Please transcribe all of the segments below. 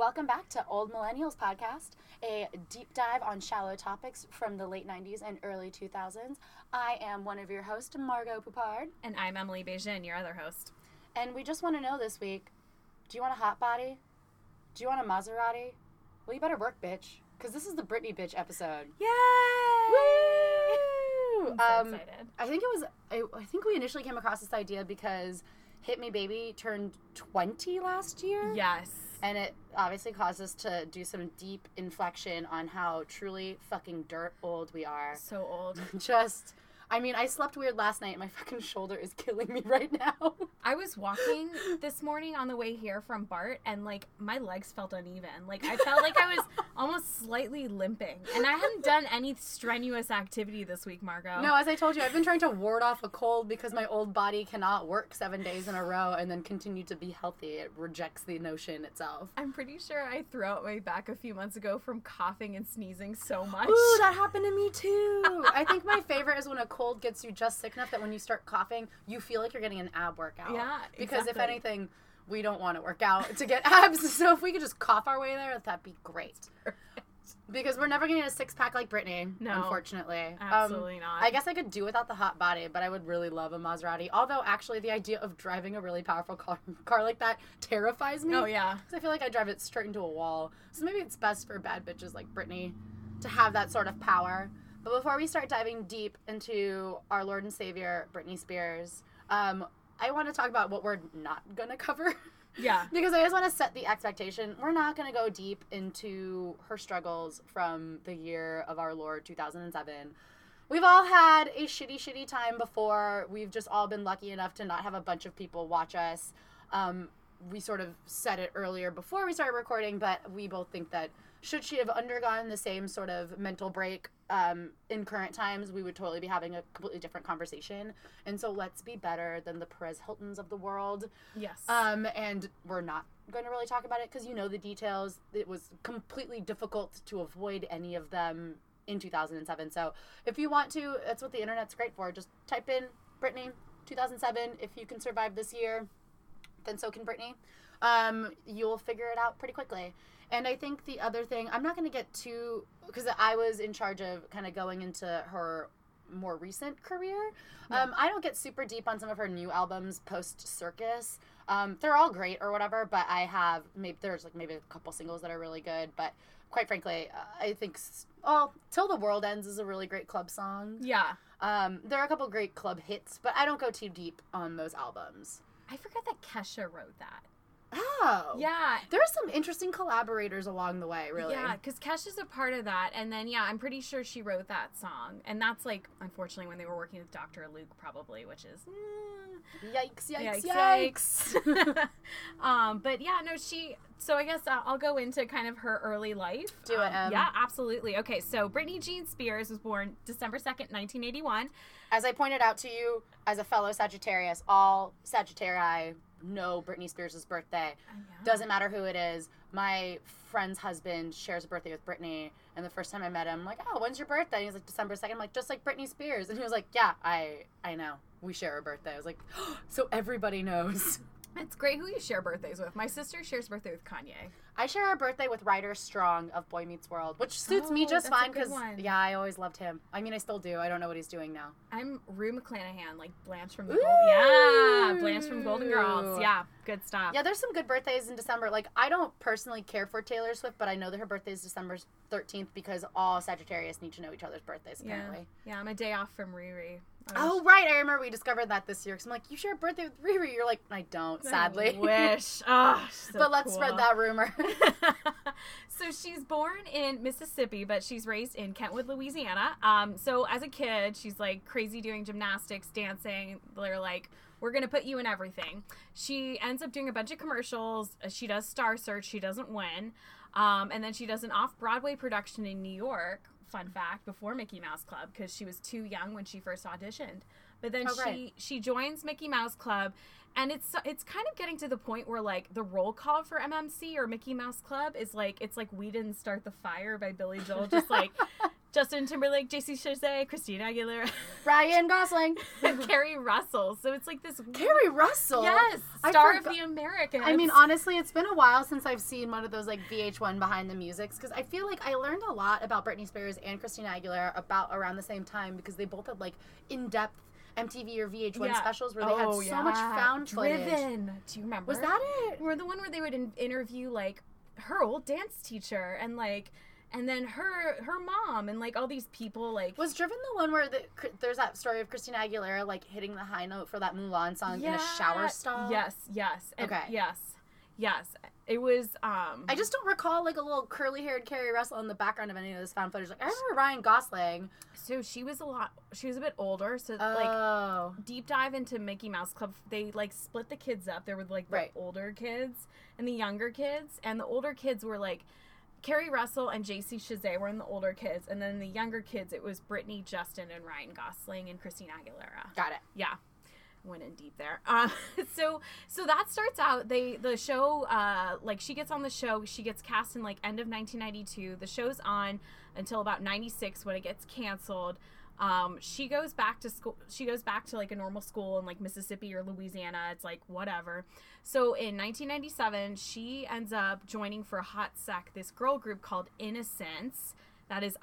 Welcome back to Old Millennials Podcast, a deep dive on shallow topics from the late 90s and early 2000s. I am one of your hosts, Margot Poupard. And I'm Emily Bejin, your other host. And we just want to know this week, do you want a hot body? Do you want a Maserati? Well, you better work, bitch, because this is the Britney bitch episode. Yay! Woo! I'm so excited. I think we initially came across this idea because Hit Me Baby turned 20 last year. Yes. And it obviously caused us to do some deep inflection on how truly fucking dirt old we are. So old. I slept weird last night. My fucking shoulder is killing me right now. I was walking this morning on the way here from Bart, and, my legs felt uneven. I felt like I was almost slightly limping. And I hadn't done any strenuous activity this week, Margot. No, as I told you, I've been trying to ward off a cold because my old body cannot work 7 days in a row and then continue to be healthy. It rejects the notion itself. I'm pretty sure I threw out my back a few months ago from coughing and sneezing so much. Ooh, that happened to me too. I think my favorite is when a cold gets you just sick enough that when you start coughing, you feel like you're getting an ab workout. Yeah, because exactly. if anything, we don't want to work out to get abs. So if we could just cough our way there, that'd be great. Because we're never going to get a six-pack like Britney, unfortunately. Absolutely not. I guess I could do without the hot body, but I would really love a Maserati. Although, actually, the idea of driving a really powerful car like that terrifies me. Oh, yeah. Because I feel like I drive it straight into a wall. So maybe it's best for bad bitches like Britney to have that sort of power. But before we start diving deep into our Lord and Savior, Britney Spears, I want to talk about what we're not going to cover. Yeah. Because I just want to set the expectation. We're not going to go deep into her struggles from the year of our Lord, 2007. We've all had a shitty, shitty time before. We've just all been lucky enough to not have a bunch of people watch us. We sort of said it earlier before we started recording, but we both think that should she have undergone the same sort of mental break in current times, we would totally be having a completely different conversation. And so let's be better than the Perez Hiltons of the world. Yes. And we're not going to really talk about it because you know the details. It was completely difficult to avoid any of them in 2007. So if you want to, that's what the internet's great for. Just type in Britney 2007. If you can survive this year, then so can Britney. You'll figure it out pretty quickly. And I think the other thing, I'm not going to get too, because I was in charge of kind of going into her more recent career. Yeah. I don't get super deep on some of her new albums post-Circus. They're all great or whatever, but there's maybe a couple singles that are really good. But quite frankly, I think, Till the World Ends is a really great club song. Yeah. There are a couple great club hits, but I don't go too deep on those albums. I forgot that Kesha wrote that. Oh. Yeah. There are some interesting collaborators along the way, really. Yeah, because Kesha's a part of that. And then, I'm pretty sure she wrote that song. And that's, unfortunately, when they were working with Dr. Luke, probably, which is... Yikes. But, so I guess I'll go into kind of her early life. Do it, Yeah, absolutely. Okay, so Britney Jean Spears was born December 2nd, 1981. As I pointed out to you, as a fellow Sagittarius, all Sagittarii know Britney Spears' birthday. Doesn't matter who it is. My friend's husband shares a birthday with Britney, and the first time I met him, I'm like, oh, when's your birthday? And he's like, December 2nd. I'm like, just like Britney Spears. And he was like, yeah, I know. We share a birthday. I was like, oh, so everybody knows. It's great who you share birthdays with. My sister shares birthday with Kanye. I share a birthday with Ryder Strong of Boy Meets World, which suits me just fine because, I always loved him. I mean, I still do. I don't know what he's doing now. I'm Rue McClanahan, like Blanche from the Blanche from Golden Girls. Yeah, good stuff. Yeah, there's some good birthdays in December. I don't personally care for Taylor Swift, but I know that her birthday is December 13th because all Sagittarius need to know each other's birthdays, apparently. Yeah, I'm a day off from Riri. Oh, right. I remember we discovered that this year. Because I'm like, you share a birthday with Riri. You're like, I don't, sadly. I wish. Oh, so but let's spread that rumor. So she's born in Mississippi, but she's raised in Kentwood, Louisiana. So as a kid, she's crazy doing gymnastics, dancing. They're like, we're going to put you in everything. She ends up doing a bunch of commercials. She does Star Search. She doesn't win. And then she does an off-Broadway production in New York. Fun fact, before Mickey Mouse Club, because she was too young when she first auditioned. But then she joins Mickey Mouse Club, and it's kind of getting to the point where the roll call for MMC or Mickey Mouse Club is it's like We Didn't Start the Fire by Billy Joel, just Justin Timberlake, JC Chasez, Christina Aguilera, Ryan Gosling, and Carrie Russell. So it's like this. Carrie Russell. Yes, star of the Americans. I mean, honestly, it's been a while since I've seen one of those like VH1 behind the musics because I feel like I learned a lot about Britney Spears and Christina Aguilera about around the same time because they both had like in-depth MTV or VH1 specials where they had so much found footage. Driven. Do you remember? Was that it? Or the one where they would interview like her old dance teacher and like. And then her mom and, like, all these people, like... Was Driven the one where there's that story of Christina Aguilera, like, hitting the high note for that Mulan song in a shower stall? Yes. And, okay. Yes. It was, I just don't recall, like, a little curly-haired Carrie Russell in the background of any of this found footage. Like, I remember Ryan Gosling. So she was a bit older, so, like, deep dive into Mickey Mouse Club, they, like, split the kids up. There were, like, the older kids and the younger kids, and the older kids were, like... Carrie Russell and JC Chasez were in the older kids, and then the younger kids, it was Britney, Justin, and Ryan Gosling and Christina Aguilera. Got it. Yeah. Went in deep there. So that starts out, the show, like, she gets on the show, she gets cast in, like, end of 1992. The show's on until about 96 when it gets canceled. She goes back to school. She goes back to like a normal school in like Mississippi or Louisiana. It's like whatever. So in 1997, she ends up joining for a hot sec this girl group called Innocence. That is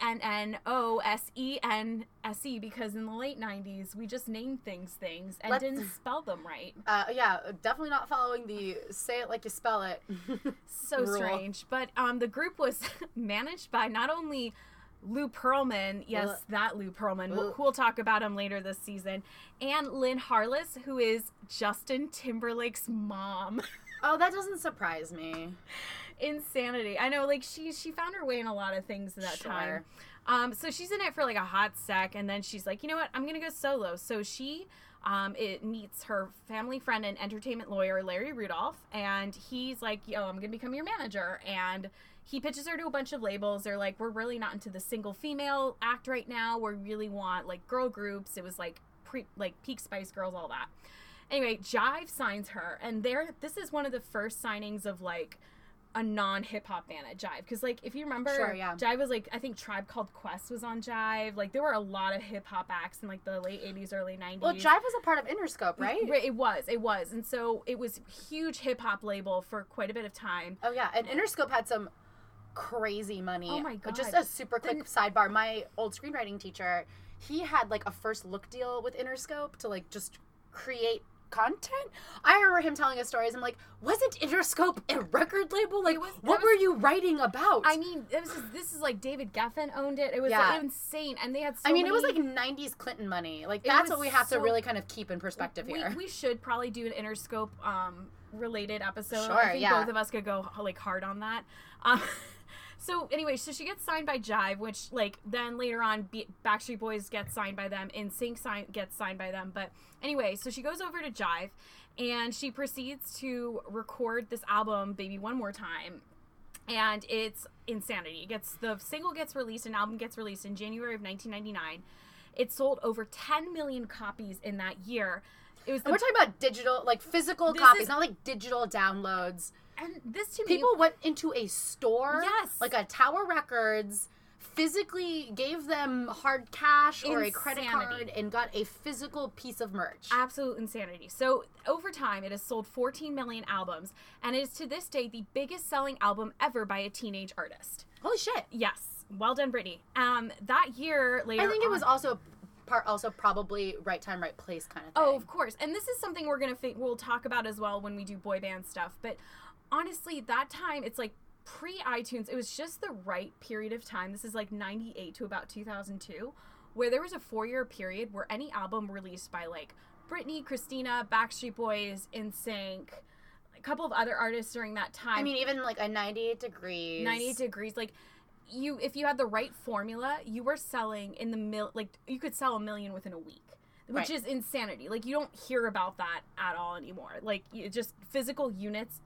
INNOSENSE because in the late 90s we just named things and didn't spell them right. Yeah, definitely not following the say it like you spell it. So rule. Strange. But the group was managed by not only Lou Pearlman, yes, that Lou Pearlman, we'll talk about him later this season, and Lynn Harless, who is Justin Timberlake's mom. Oh, that doesn't surprise me. Insanity. I know, like, she found her way in a lot of things at that time. So she's in it for, like, a hot sec, and then she's like, you know what, I'm gonna go solo. So she it meets her family friend and entertainment lawyer, Larry Rudolph, and he's like, yo, I'm gonna become your manager, and he pitches her to a bunch of labels. They're like, we're really not into the single female act right now. We really want, like, girl groups. It was, like, Peak Spice Girls, all that. Anyway, Jive signs her, and this is one of the first signings of, like, a non-hip-hop band at Jive. Because, like, if you remember, Jive was, like, I think Tribe Called Quest was on Jive. Like, there were a lot of hip-hop acts in, like, the late 80s, early 90s. Well, Jive was a part of Interscope, right? It was. And so it was a huge hip-hop label for quite a bit of time. Oh, yeah. And Interscope had some crazy money. Oh, my God. Just a super quick sidebar. My old screenwriting teacher, he had, like, a first look deal with Interscope to, like, just create content. I remember him telling us stories. I'm like, wasn't Interscope a record label? Like, what were you writing about? I mean, this is like David Geffen owned it. It was like insane, and they had. It was like 90s Clinton money. Like that's what we have to really kind of keep in perspective here. We should probably do an Interscope related episode. Sure, I think both of us could go like hard on that. So anyway, so she gets signed by Jive, which like then later on Backstreet Boys gets signed by them, NSYNC gets signed by them. But anyway, so she goes over to Jive and she proceeds to record this album, Baby One More Time. And it's insanity. The single gets released, an album gets released in January of 1999. It sold over 10 million copies in that year. And we're talking about digital, like physical copies, not like digital downloads. And this to me... People went into a store, yes, like a Tower Records, physically gave them hard cash or a credit card and got a physical piece of merch. Absolute insanity. So over time, it has sold 14 million albums, and it is to this day the biggest selling album ever by a teenage artist. Holy shit. Yes. Well done, Britney. That year later I think it was also probably right time, right place kind of thing. Oh, of course. And this is something we'll talk about as well when we do boy band stuff. But honestly, that time, it's like pre-iTunes, it was just the right period of time. This is like 98 to about 2002, where there was a 4-year period where any album released by like Britney, Christina, Backstreet Boys, NSYNC, a couple of other artists during that time. I mean, even like a 98 Degrees. 98 Degrees, like if you had the right formula, you were selling in the you could sell 1 million within a week. Which is insanity. Like, you don't hear about that at all anymore. Like, just physical units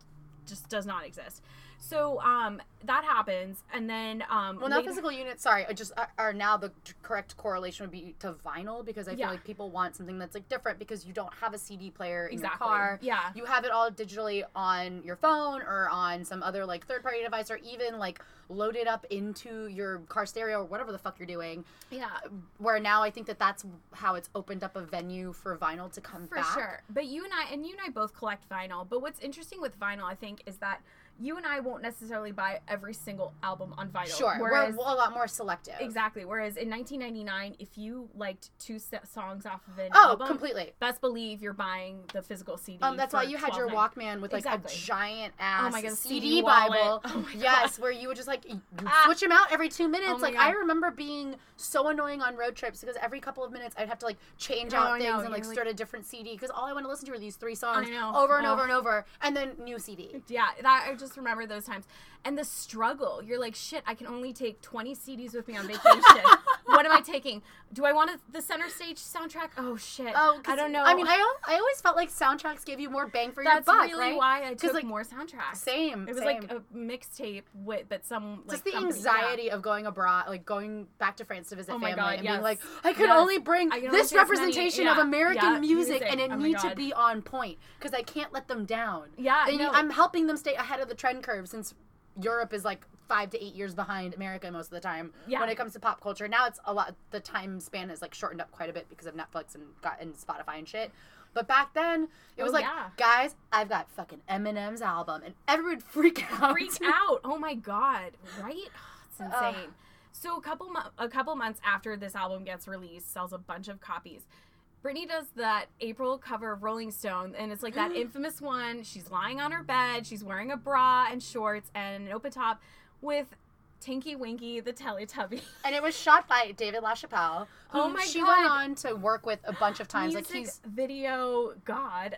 just does not exist. So that happens, and then well, now physical units, sorry, are now the correct correlation would be to vinyl, because I feel like people want something that's like different because you don't have a CD player in your car. Yeah. You have it all digitally on your phone or on some other like third-party device, or even like loaded up into your car stereo or whatever the fuck you're doing. Yeah. Where now I think that's how it's opened up a venue for vinyl to come back. For sure. But you and I both collect vinyl. But what's interesting with vinyl, I think, is that you and I won't necessarily buy every single album on vinyl. Sure, we're a lot more selective. Exactly. Whereas in 1999, if you liked 2 songs off of an album, completely. Best believe you're buying the physical CD. That's why you had your Walkman with like a giant ass CD wallet. Bible. Oh my yes, God. Where you would just like switch them out every 2 minutes. Oh my like God. I remember being so annoying on road trips because every couple of minutes I'd have to like change out things and like start a different CD because all I want to listen to are these 3 songs over and over and over, and then new CD. Yeah, I just remember those times. And the struggle. You're like, shit, I can only take 20 CDs with me on vacation. What am I taking? Do I want the Center Stage soundtrack? Oh, shit. I don't know. I mean, I always felt like soundtracks gave you more bang for your buck, That's really right? why I took like, more soundtracks. Same. It was like a mixtape that some like just the anxiety of going abroad, like going back to France to visit family, and being like, I could only bring this representation of American music, and it needs to be on point because I can't let them down. Yeah, I'm helping them stay ahead of the trend curve since Europe is like 5 to 8 years behind America most of the time when it comes to pop culture. Now it's a lot. The time span is like shortened up quite a bit because of Netflix and Spotify and shit. But back then, it was guys, I've got fucking Eminem's album, and everyone would freak out. Oh my God, right? It's insane. So a couple months after this album gets released, sells a bunch of copies. Britney does that April cover of Rolling Stone, and it's like that infamous one. She's lying on her bed. She's wearing a bra and shorts and an open top with Tinky Winky the Teletubby. And it was shot by David LaChapelle, who she went on to work with a bunch of times. Music like he's video god.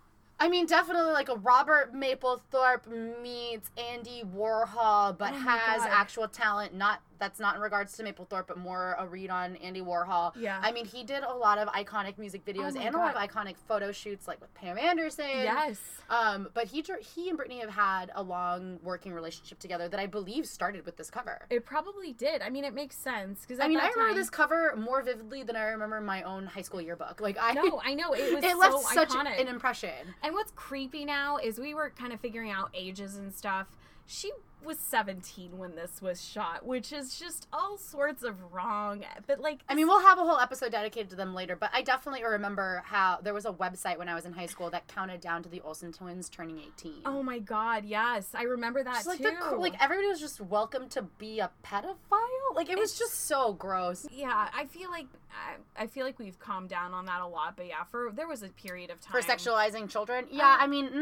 I mean, definitely like a Robert Mapplethorpe meets Andy Warhol, but has actual talent. That's not in regards to Mapplethorpe, but more a read on Andy Warhol. Yeah. I mean, he did a lot of iconic music videos and a lot of iconic photo shoots, like with Pam Anderson. Yes. But he and Britney have had a long working relationship together that I believe started with this cover. It probably did. I mean, it makes sense because I remember this cover more vividly than I remember my own high school yearbook. Like I know it was it left so such iconic. an impression. And what's creepy now is we were kind of figuring out ages and stuff. She was 17 when this was shot, which is just all sorts of wrong. But like, I mean, we'll have a whole episode dedicated to them later, but I definitely remember how there was a website when I was in high school that counted down to the Olsen twins turning 18. Oh my God, yes. I remember that just too. Like everybody was just welcome to be a pedophile. Like it was just so gross. Yeah, I feel like we've calmed down on that a lot, but yeah, there was a period of time for sexualizing children. Yeah, I mean,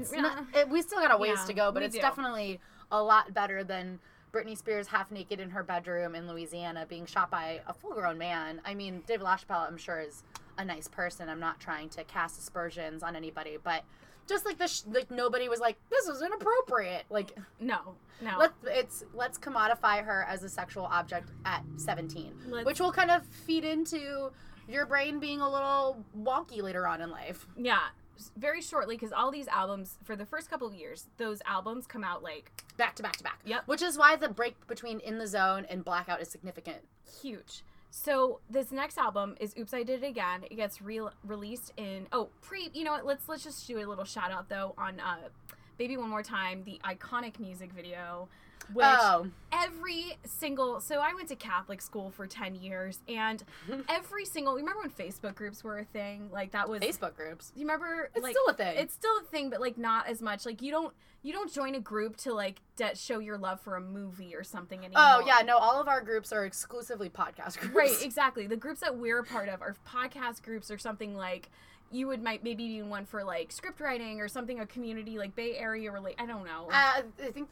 we still got a ways to go, but it's definitely a lot better than Britney Spears half naked in her bedroom in Louisiana being shot by a full-grown man. I mean, David LaChapelle, I'm sure, is a nice person. I'm not trying to cast aspersions on anybody, but just like nobody was like, this is inappropriate. Like, no. Let's commodify her as a sexual object at 17, which will kind of feed into your brain being a little wonky later on in life. Yeah. Very shortly, because all these albums, for the first couple of years, those albums come out like back to back to back. Yep. Which is why the break between In the Zone and Blackout is significant. Huge. So this next album is Oops, I Did It Again. It gets released in you know what? Let's just do a little shout out though on Baby One More Time, the iconic music video. Which every single, so I went to Catholic school for 10 years, and remember when Facebook groups were a thing? Like that was Facebook groups. You remember? It's still a thing. It's still a thing, but like not as much. Like you don't join a group to like show your love for a movie or something anymore. Oh yeah, no, all of our groups are exclusively podcast groups. Right, exactly. The groups that we're a part of are podcast groups or something like. You would maybe be one for like script writing or something, a community like Bay Area I don't know. I think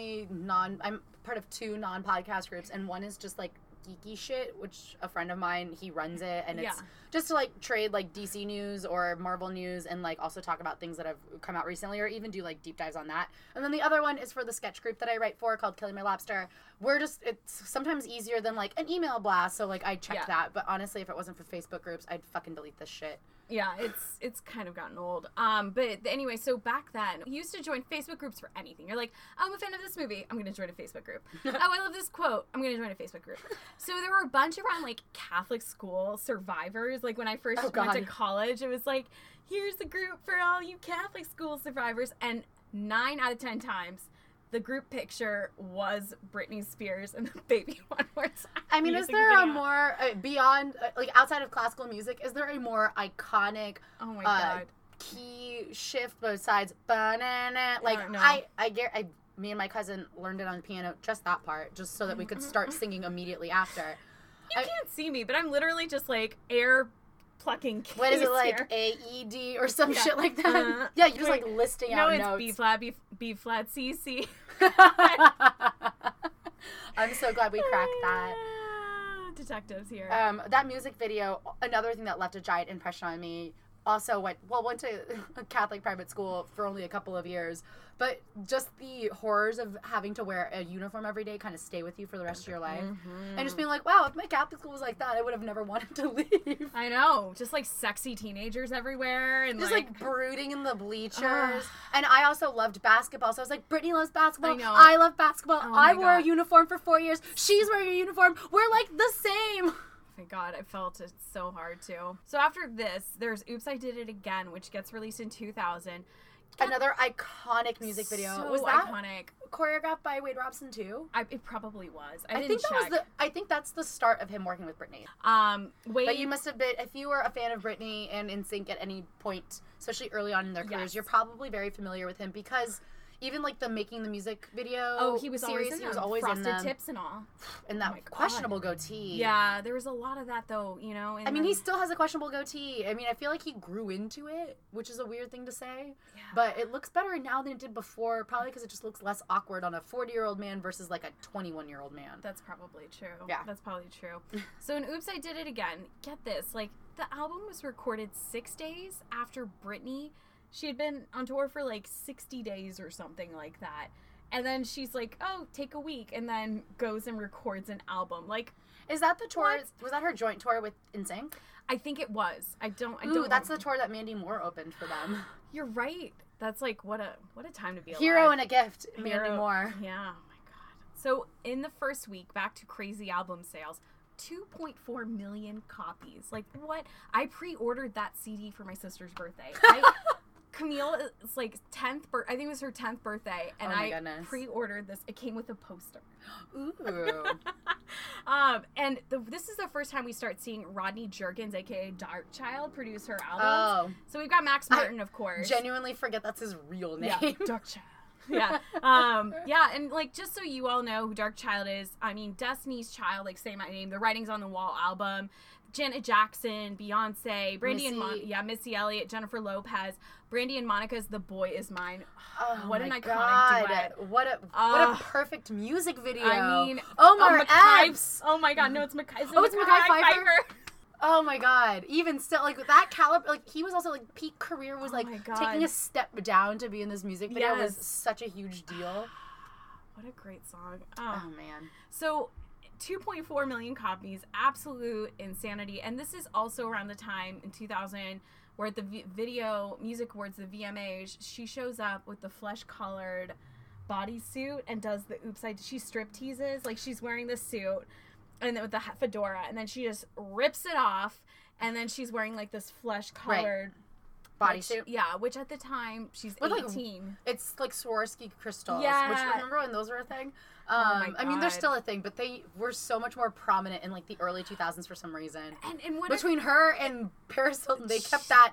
I'm part of 2 non-podcast groups, and one is just like geeky shit, which a friend of mine, he runs it, and it's just to like trade like DC news or Marvel news and like also talk about things that have come out recently or even do like deep dives on that. And then the other one is for the sketch group that I write for called Killing My Lobster. It's sometimes easier than like an email blast, so like I check that, but honestly if it wasn't for Facebook groups I'd fucking delete this shit. Yeah, it's kind of gotten old. But anyway, so back then, you used to join Facebook groups for anything. You're like, I'm a fan of this movie. I'm going to join a Facebook group. Oh, I love this quote. I'm going to join a Facebook group. So there were a bunch around, like, Catholic school survivors. Like, when I first went to college, it was like, here's the group for all you Catholic school survivors. And 9 out of 10 times, the group picture was Britney Spears and the Baby One More Time. I mean, is there a more, beyond, like, outside of classical music, is there a more iconic oh my God. Key shift besides banana? Like, me and my cousin learned it on the piano, just that part, just so that we could start singing immediately after. You can't see me, but I'm literally just, like, air plucking keys. What is it, like, A-E-D or some shit like that? Yeah, you're just, like, listing out notes. No, it's B-flat, B-flat, C-C. I'm so glad we cracked that. Detectives here. That music video, another thing that left a giant impression on me, also went to a Catholic private school for only a couple of years, but just the horrors of having to wear a uniform every day kind of stay with you for the rest of your life. And just being like, wow, if my Catholic school was like that, I would have never wanted to leave. I know. Just like sexy teenagers everywhere. And just like brooding in the bleachers. And I also loved basketball. So I was like, Brittany loves basketball. I know. I love basketball. Oh I wore a uniform for 4 years. She's wearing a uniform. We're like the same. My God, I felt it so hard too. So after this, there's Oops, I Did It Again, which gets released in 2000. Another iconic music video. So was that iconic. Choreographed by Wade Robson too? It probably was. I think that's the start of him working with Britney. Wade, but you must have been, if you were a fan of Britney and NSYNC at any point, especially early on in their careers, you're probably very familiar with him because even like the Making the Music video he was series, always in he was them. always Frosted in them. Tips and all. And that questionable goatee. Yeah, there was a lot of that though, you know. I mean, he still has a questionable goatee. I mean, I feel like he grew into it, which is a weird thing to say. Yeah. But it looks better now than it did before, probably because it just looks less awkward on a 40-year-old man versus like a 21-year-old man. That's probably true. Yeah. That's probably true. So in Oops, I Did It Again, get this, like the album was recorded 6 days after Britney. She had been on tour for like 60 days or something like that. And then she's like, oh, take a week. And then goes and records an album. Like, is that the tour? Was that her joint tour with NSYNC? I think it was. I don't that's the tour that Mandy Moore opened for them. You're right. That's like, what a time to be alive. Hero and a gift, Mandy Moore. Yeah. Oh my God. So in the first week, back to crazy album sales, 2.4 million copies. Like, what? I pre-ordered that CD for my sister's birthday. Camille is like I think it was her 10th birthday, and I pre-ordered this. It came with a poster. Ooh. And this is the first time we start seeing Rodney Jerkins, aka Darkchild, produce her albums. Oh. So we've got Max Martin, of course. Genuinely forget that's his real name. Yeah, Darkchild. Yeah. Yeah, and like just so you all know who Darkchild is, I mean Destiny's Child, like Say My Name, the Writings on the Wall album, Janet Jackson, Beyonce, Missy Elliott, Jennifer Lopez, Brandy and Monica's The Boy Is Mine. Oh, what an iconic duet. What a perfect music video. I mean, Omar Epps. Oh my God, no, it's Mekhi Pfeiffer. Oh my God. Even still, like that caliber, like he was also like peak career was like taking a step down to be in this music video was such a huge deal. What a great song. Oh man. So 2.4 million copies, absolute insanity. And this is also around the time in 2000 where at the Video Music Awards, the VMAs, she shows up with the flesh-colored bodysuit and does the she strip teases. Like she's wearing this suit and then with the fedora, and then she just rips it off, and then she's wearing like this flesh-colored bodysuit. Yeah, which at the time she's 18. Like, it's like Swarovski crystals. Yeah. Which remember when those were a thing? Oh my God. I mean, they're still a thing, but they were so much more prominent in like the early 2000s for some reason. And what between her and Paris Hilton, they kept that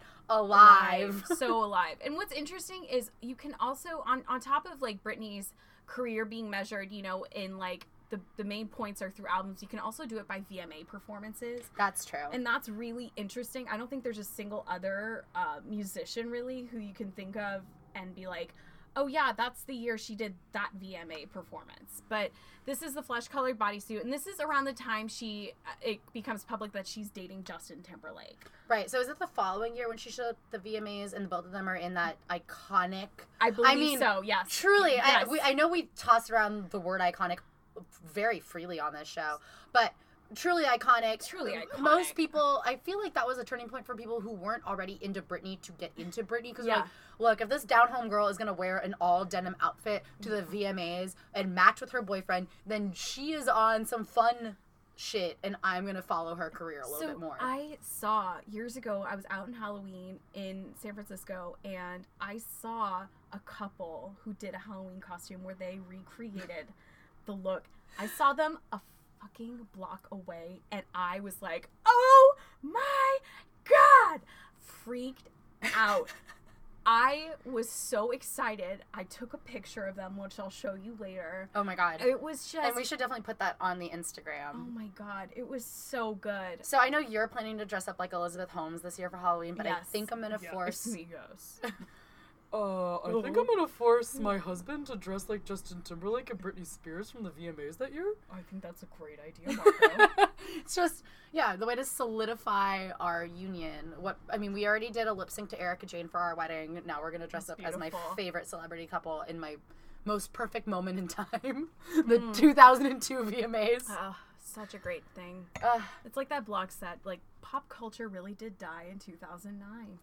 alive. So alive. And what's interesting is you can also on top of like Britney's career being measured, you know, in like the main points are through albums. You can also do it by VMA performances. That's true. And that's really interesting. I don't think there's a single other musician really who you can think of and be like, oh yeah, that's the year she did that VMA performance. But this is the flesh-colored bodysuit, and this is around the time it becomes public that she's dating Justin Timberlake. Right. So is it the following year when she showed up at the VMAs and both of them are in that iconic? I believe so. Yes. Truly, yes. I know we tossed around the word iconic very freely on this show, but truly iconic. Truly iconic. Most people, I feel like that was a turning point for people who weren't already into Britney to get into Britney. Because like, look, if this down-home girl is going to wear an all-denim outfit to the VMAs and match with her boyfriend, then she is on some fun shit, and I'm going to follow her career a little bit more. I saw, years ago, I was out in Halloween in San Francisco, and I saw a couple who did a Halloween costume where they recreated the look. I saw them a fucking block away, and I was like, oh my God! Freaked out. I was so excited. I took a picture of them, which I'll show you later. Oh my God. It was just... And we should definitely put that on the Instagram. Oh my God. It was so good. So I know you're planning to dress up like Elizabeth Holmes this year for Halloween, but I think I'm going to force... Amigos. I think I'm gonna force my husband to dress like Justin Timberlake and Britney Spears from the VMAs that year. I think that's a great idea, Marco. It's just, the way to solidify our union. We already did a lip sync to Erica Jane for our wedding. Now we're gonna dress up as my favorite celebrity couple in my most perfect moment in time. The 2002 VMAs. Oh, such a great thing. It's like that blog said, like, pop culture really did die in 2009.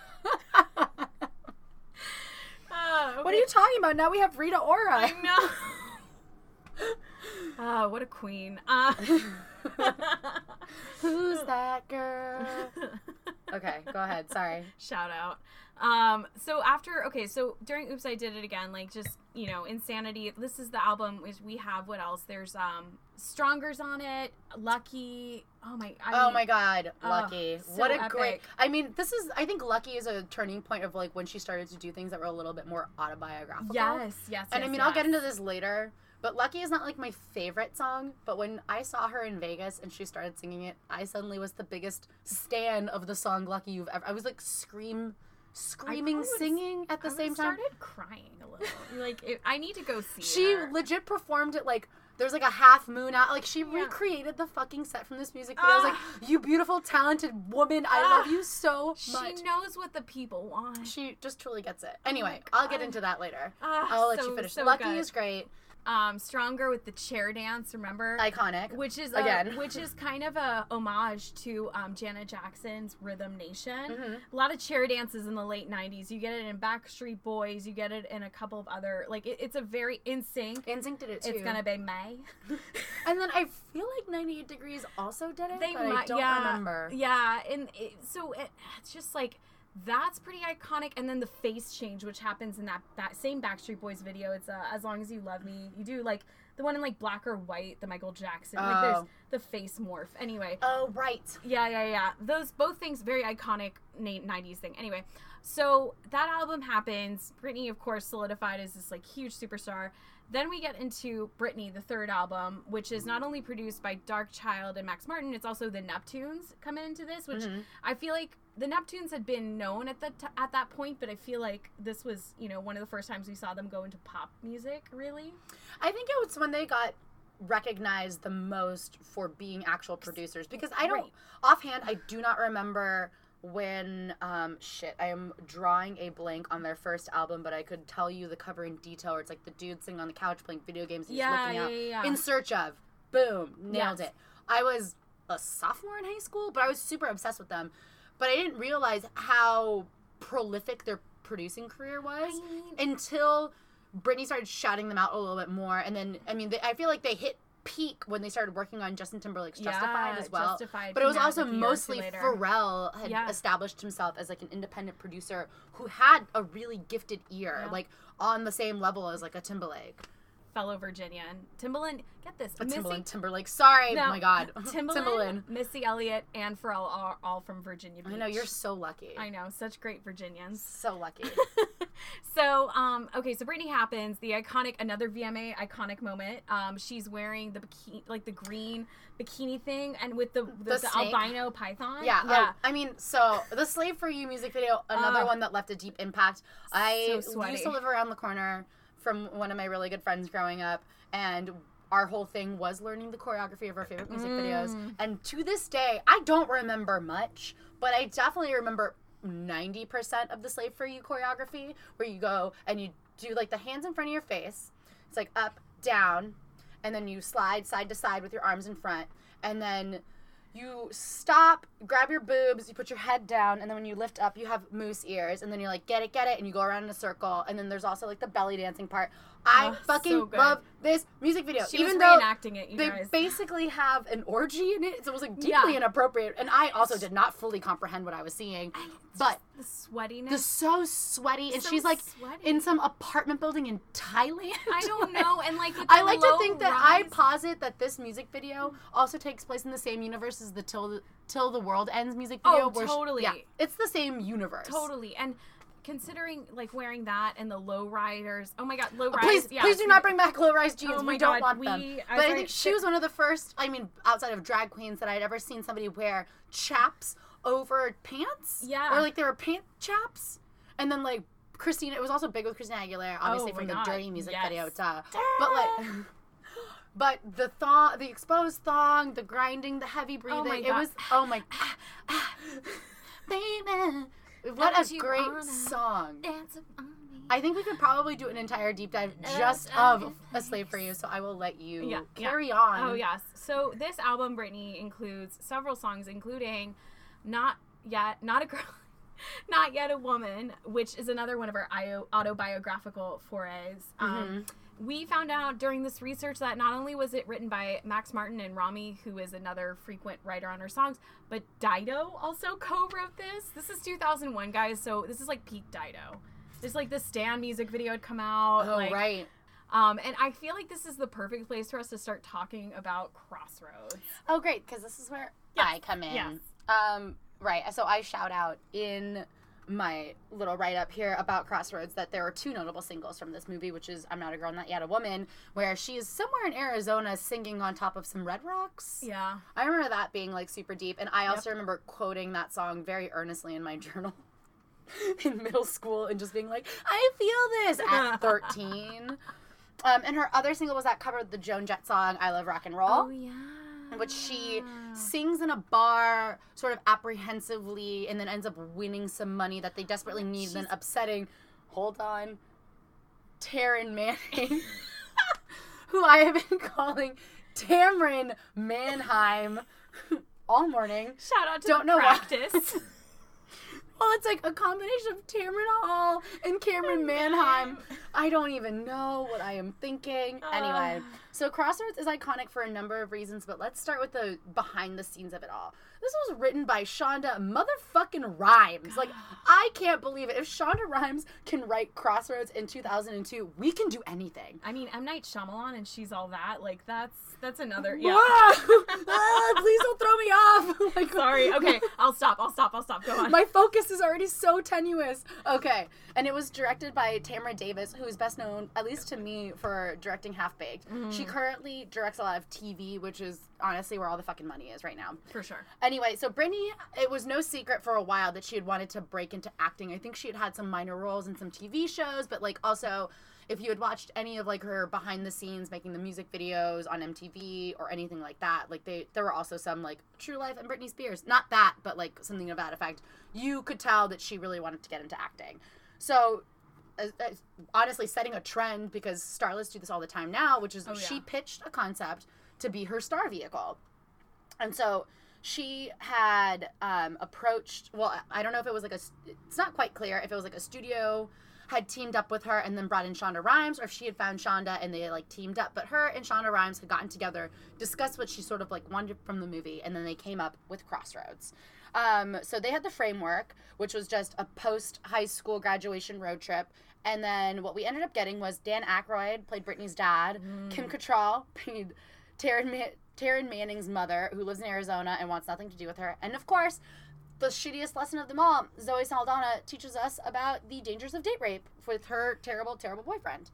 Okay. What are you talking about? Now we have Rita Ora. I know. What a queen. Who's that girl? Okay, go ahead. Sorry. Shout out. So during Oops, I Did It Again, like, just, Insanity. This is the album which we have. What else? There's Stronger's on it. Lucky. Oh my God, Lucky. So what a epic. great. I think Lucky is a turning point of like when she started to do things that were a little bit more autobiographical. Yes. And I'll get into this later. But Lucky is not like my favorite song, but when I saw her in Vegas and she started singing it, I suddenly was the biggest stan of the song Lucky you've ever. I was like screaming, singing at the same time. I started crying a little. Like, I need to go see She her. legit performed it like there's like a half moon out. Like, she recreated the fucking set from this music video. I was like, you beautiful, talented woman. I love you so much. She knows what the people want. She just truly gets it. Anyway, I'll get into that later. I'll let you finish. So Lucky good. is great. Stronger with the chair dance, remember? Iconic. Which is kind of a homage to Janet Jackson's Rhythm Nation. Mm-hmm. A lot of chair dances in the late 90s. You get it in Backstreet Boys. You get it in a couple of other, like, it's a very NSYNC. NSYNC did it too. It's gonna be May. And then I feel like 98 Degrees also did it, I don't remember. Yeah, and it's just like, that's pretty iconic. And then the face change, which happens in that same Backstreet Boys video. It's As Long As You Love Me. You do like the one in like black or white, the Michael Jackson. Like, there's the face morph. Anyway. Oh, right. Yeah. Those both things, very iconic 90s thing. Anyway, so that album happens. Britney, of course, solidified as this like huge superstar. Then we get into Britney, the third album, which is not only produced by Darkchild and Max Martin, it's also the Neptunes come into this, which I feel like the Neptunes had been known at that point, but I feel like this was, one of the first times we saw them go into pop music, really. I think it was when they got recognized the most for being actual producers, because offhand, I do not remember when, I am drawing a blank on their first album, but I could tell you the cover in detail, where it's like the dude sitting on the couch playing video games and he's looking out in search of, boom, nailed it. I was a sophomore in high school, but I was super obsessed with them. But I didn't realize how prolific their producing career was until Britney started shouting them out a little bit more. And then, I feel like they hit peak when they started working on Justin Timberlake's Justified as well. But it was also mostly Pharrell had established himself as like an independent producer who had a really gifted ear, like on the same level as like a Timberlake. Fellow Virginian. Timbaland, get this. Timberlake. Sorry. Oh my God. Timbaland, Missy Elliott, and Pharrell are all from Virginia Beach. I know, you're so lucky. I know, such great Virginians. So lucky. So, so Britney happens, another VMA iconic moment. She's wearing the bikini, like the green bikini thing, and with the albino python. Yeah. So the Slave for You music video, another one that left a deep impact. I used to live around the corner from one of my really good friends growing up, and our whole thing was learning the choreography of our favorite music videos. And to this day, I don't remember much, but I definitely remember 90% of the Slave for You choreography, where you go and you do like the hands in front of your face. It's like up, down, and then you slide side to side with your arms in front. and then you stop, grab your boobs, you put your head down, and then when you lift up, you have moose ears, and then you're like, get it, and you go around in a circle, and then there's also like the belly dancing part. I fucking so good. love this music video. She Even was though reenacting it, you they guys. basically have an orgy in it, so it was like deeply inappropriate, and I also did not fully comprehend what I was seeing. But the sweatiness. the so sweaty, and So she's like sweaty. in some apartment building in Thailand. I don't know, and like with I the like to think that I low-rise- posit that this music video also takes place in the same universe as the Till the World Ends music Oh, video. totally. Yeah, it's the same universe. Totally. And considering like wearing that and the low riders. Oh my god, low rise. Please, Yeah, please do not bring back low-rise jeans. Oh my we don't God, want we- them. I But I was think like- she was one of the first, I mean, outside of drag queens, that I'd ever seen somebody wear chaps over pants. Yeah. Or like they were pant chaps. And then like Christina, it was also big with Christina Aguilera, obviously Oh from my the God, Dirty music yes. video. Duh. But like... But the thong, the exposed thong, the grinding, the heavy breathing, my it God. was, oh my, baby, what Don't a you great wanna song. dance on me. I think we could probably do an entire deep dive just of A Slave for You, so I will let you carry on. Oh yes. So this album, Britney, includes several songs, including Not Yet, Not a Girl, Not Yet a Woman, which is another one of our autobiographical forays. We found out during this research that not only was it written by Max Martin and Rami, who is another frequent writer on her songs, but Dido also co-wrote this. This is 2001, guys, so this is like peak Dido. There's like the Stan music video had come out. Oh, like, right. And I feel like this is the perfect place for us to start talking about Crossroads. Oh, great, because this is where Yes, I come in. yes. Right, so I shout out in my little write-up here about Crossroads that there are two notable singles from this movie, which is I'm Not a Girl, Not Yet a Woman, where she is somewhere in Arizona singing on top of some red rocks. Yeah. I remember that being like super deep, and I also remember quoting that song very earnestly in my journal in middle school and just being like, I feel this at 13. And her other single was that cover of the Joan Jett song I Love Rock and Roll. Oh, yeah. In which she sings in a bar sort of apprehensively and then ends up winning some money that they desperately need, then upsetting, hold on, Taryn Manning, who I have been calling Tamron Mannheim all morning. Shout out to Don't the know why. practice. Well, it's like a combination of Tamron Hall and Cameron Mannheim. I don't even know what I am thinking. Anyway, so Crossroads is iconic for a number of reasons, but let's start with the behind the scenes of it all. This was written by Shonda motherfucking Rhimes. Like, I can't believe it. If Shonda Rhimes can write Crossroads in 2002, we can do anything. I mean, M. Night Shyamalan and She's All That, like, that's another, yeah. Please don't throw me off. Like, Sorry, okay, I'll stop, go on. my focus is already so tenuous. Okay. And it was directed by Tamara Davis, who is best known, at least to me, for directing Half Baked. She currently directs a lot of TV, which is honestly where all the fucking money is right now. For sure. Anyway, so Britney, it was no secret for a while that she had wanted to break into acting. I think she had had some minor roles in some TV shows, but like also, if you had watched any of like her behind the scenes making the music videos on MTV or anything like that, like there were also some like True Life and Britney Spears. Not that, but like something of that effect. You could tell that she really wanted to get into acting. So honestly setting a trend, because starlets do this all the time now, which is she pitched a concept to be her star vehicle. And so she had approached, well, I don't know if it was like it's not quite clear if it was like a studio had teamed up with her and then brought in Shonda Rhimes, or if she had found Shonda and they like teamed up. But her and Shonda Rhimes had gotten together, discussed what she sort of like wanted from the movie, and then they came up with Crossroads. So they had the framework, which was just a post-high school graduation road trip. And then what we ended up getting was Dan Aykroyd played Britney's dad. Kim Cattrall played Taryn Manning's mother, who lives in Arizona and wants nothing to do with her. And of course, the shittiest lesson of them all, Zoe Saldana teaches us about the dangers of date rape with her terrible, terrible boyfriend.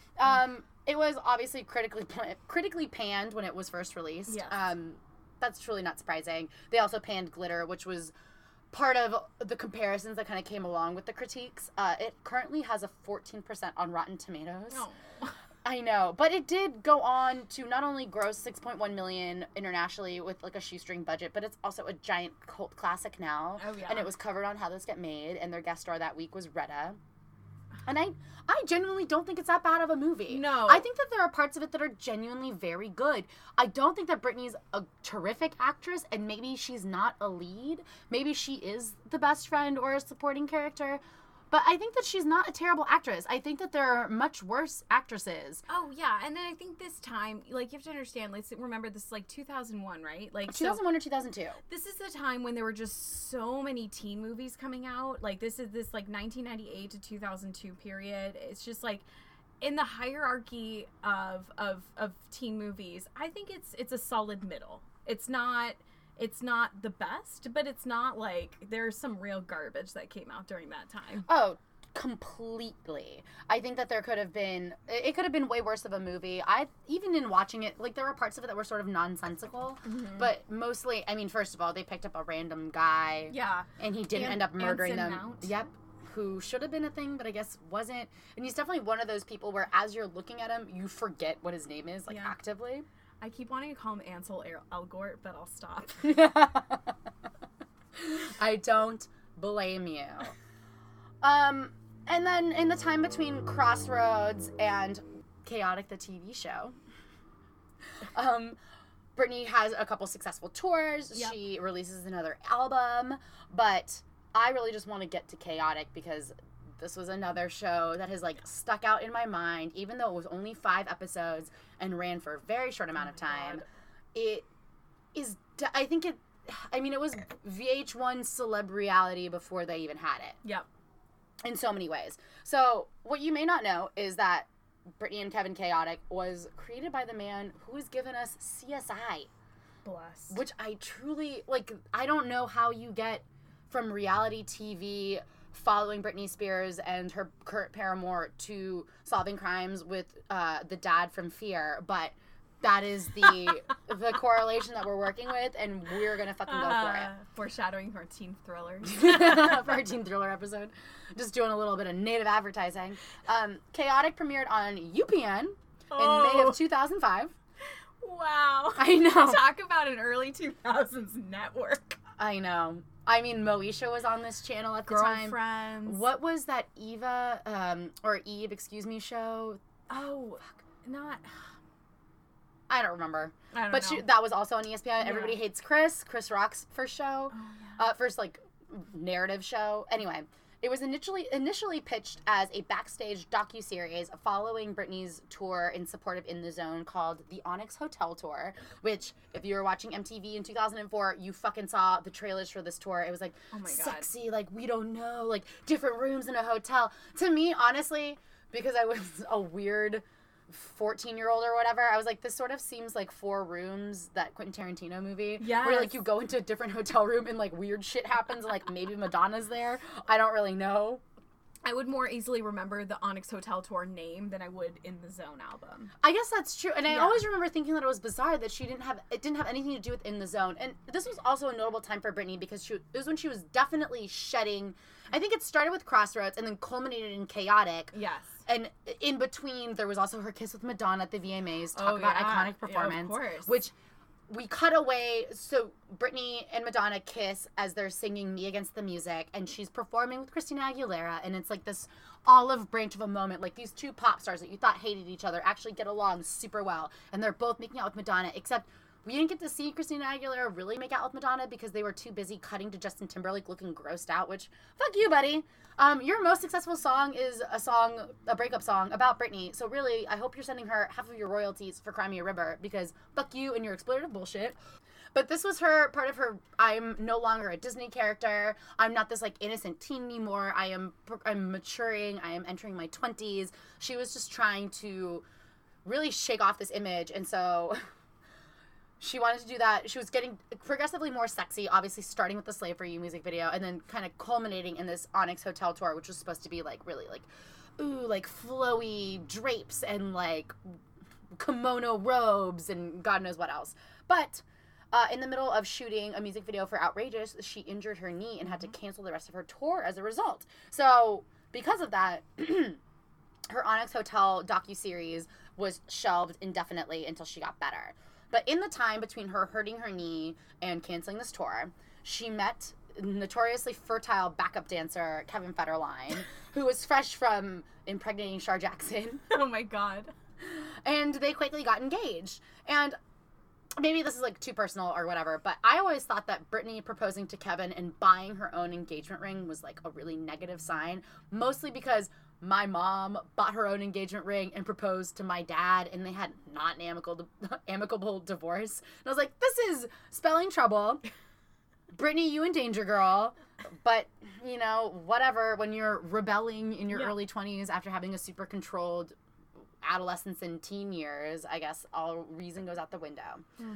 It was obviously critically panned when it was first released. Yes. That's truly not surprising. They also panned Glitter, which was part of the comparisons that kind of came along with the critiques. It currently has a 14% on Rotten Tomatoes. Oh. I know, but it did go on to not only gross $6.1 million internationally with like a shoestring budget, but it's also a giant cult classic now. Oh, yeah. And it was covered on How Those Get Made, and their guest star that week was Retta. And I genuinely don't think it's that bad of a movie. No. I think that there are parts of it that are genuinely very good. I don't think that Britney's a terrific actress, and maybe she's not a lead. Maybe she is the best friend or a supporting character. But I think that she's not a terrible actress. I think that there are much worse actresses. Oh, yeah. And then I think this time, like, you have to understand, let's remember this is, like, 2001, right? Like 2001 or 2002. This is the time when there were just so many teen movies coming out. Like, this is this, like, 1998 to 2002 period. It's just, like, in the hierarchy of teen movies, I think it's a solid middle. It's not the best, but it's not like there's some real garbage that came out during that time. Oh, completely. I think that it could have been way worse of a movie. Even in watching it, like, there were parts of it that were sort of nonsensical, but mostly, I mean, first of all, they picked up a random guy. Yeah. And he didn't end up murdering Anson them. Mount. Yep. Who should have been a thing, but I guess wasn't. And he's definitely one of those people where as you're looking at him, you forget what his name is, like, actively. I keep wanting to call him Ansel Elgort, but I'll stop. I don't blame you. And then in the time between Crossroads and Chaotic, the TV show, Britney has a couple successful tours. Yep. She releases another album, but I really just want to get to Chaotic because this was another show that has, like, stuck out in my mind, even though it was only 5 episodes and ran for a very short amount of time. God. It is, it was VH1 celeb reality before they even had it. Yep. In so many ways. So, what you may not know is that Britney and Kevin Chaotic was created by the man who has given us CSI. Blessed. Which I truly, like, I don't know how you get from reality TV following Britney Spears and her current paramour to solving crimes with the dad from Fear, but that is the correlation that we're working with, and we're gonna fucking go for it. Foreshadowing for teen thrillers. For our teen thriller episode. Just doing a little bit of native advertising. Chaotic premiered on UPN in May of 2005. Wow. I know. Talk about an early 2000s network. I know. I mean, Moesha was on this channel at the time. Girlfriends. What was that or Eve, show? Oh, not... I don't remember. I don't know. That was also on ESPN. Yeah. Everybody Hates Chris Rock's first show. Oh, yeah. First, like, narrative show. Anyway, it was initially pitched as a backstage docuseries following Britney's tour in support of In the Zone called the Onyx Hotel Tour, which, if you were watching MTV in 2004, you fucking saw the trailers for this tour. It was, like, oh my God, sexy, like, we don't know, like, different rooms in a hotel. To me, honestly, because I was a weird 14-year-old or whatever, I was like, this sort of seems like 4 Rooms, that Quentin Tarantino movie. Yes. Where, like, you go into a different hotel room and, like, weird shit happens and, like, maybe Madonna's there. I don't really know. I would more easily remember the Onyx Hotel Tour name than I would In the Zone album. I guess that's true. And I Yeah. always remember thinking that it was bizarre that it didn't have anything to do with In the Zone. And this was also a notable time for Britney because it was when she was definitely shedding. I think it started with Crossroads and then culminated in Chaotic. Yes. And in between, there was also her kiss with Madonna at the VMAs. Talk Oh, about yeah. iconic performance. Yeah, of course. Which we cut away. So Britney and Madonna kiss as they're singing Me Against the Music. And she's performing with Christina Aguilera. And it's like this olive branch of a moment. Like, these two pop stars that you thought hated each other actually get along super well. And they're both making out with Madonna. Except we didn't get to see Christina Aguilera really make out with Madonna because they were too busy cutting to Justin Timberlake looking grossed out, which, fuck you, buddy. Your most successful song is a breakup song about Britney. So really, I hope you're sending her half of your royalties for Cry Me a River because fuck you and your exploitative bullshit. But this was part of her, I'm no longer a Disney character. I'm not this, like, innocent teen anymore. I'm maturing. I am entering my 20s. She was just trying to really shake off this image. And so she wanted to do that. She was getting progressively more sexy, obviously starting with the Slave For You music video and then kind of culminating in this Onyx Hotel Tour, which was supposed to be, like, really, like, ooh, like, flowy drapes and, like, kimono robes and God knows what else. But in the middle of shooting a music video for Outrageous, she injured her knee and had to cancel the rest of her tour as a result. So because of that, her Onyx Hotel docuseries was shelved indefinitely until she got better. But in the time between her hurting her knee and canceling this tour, she met notoriously fertile backup dancer Kevin Federline, who was fresh from impregnating Shar Jackson. Oh my god. And they quickly got engaged. And maybe this is like too personal or whatever, but I always thought that Britney proposing to Kevin and buying her own engagement ring was like a really negative sign, mostly because my mom bought her own engagement ring and proposed to my dad, and they had not an amicable divorce. And I was like, this is spelling trouble. Britney, you in danger, girl. But, you know, whatever, when you're rebelling in your early 20s after having a super controlled adolescence and teen years, I guess all reason goes out the window.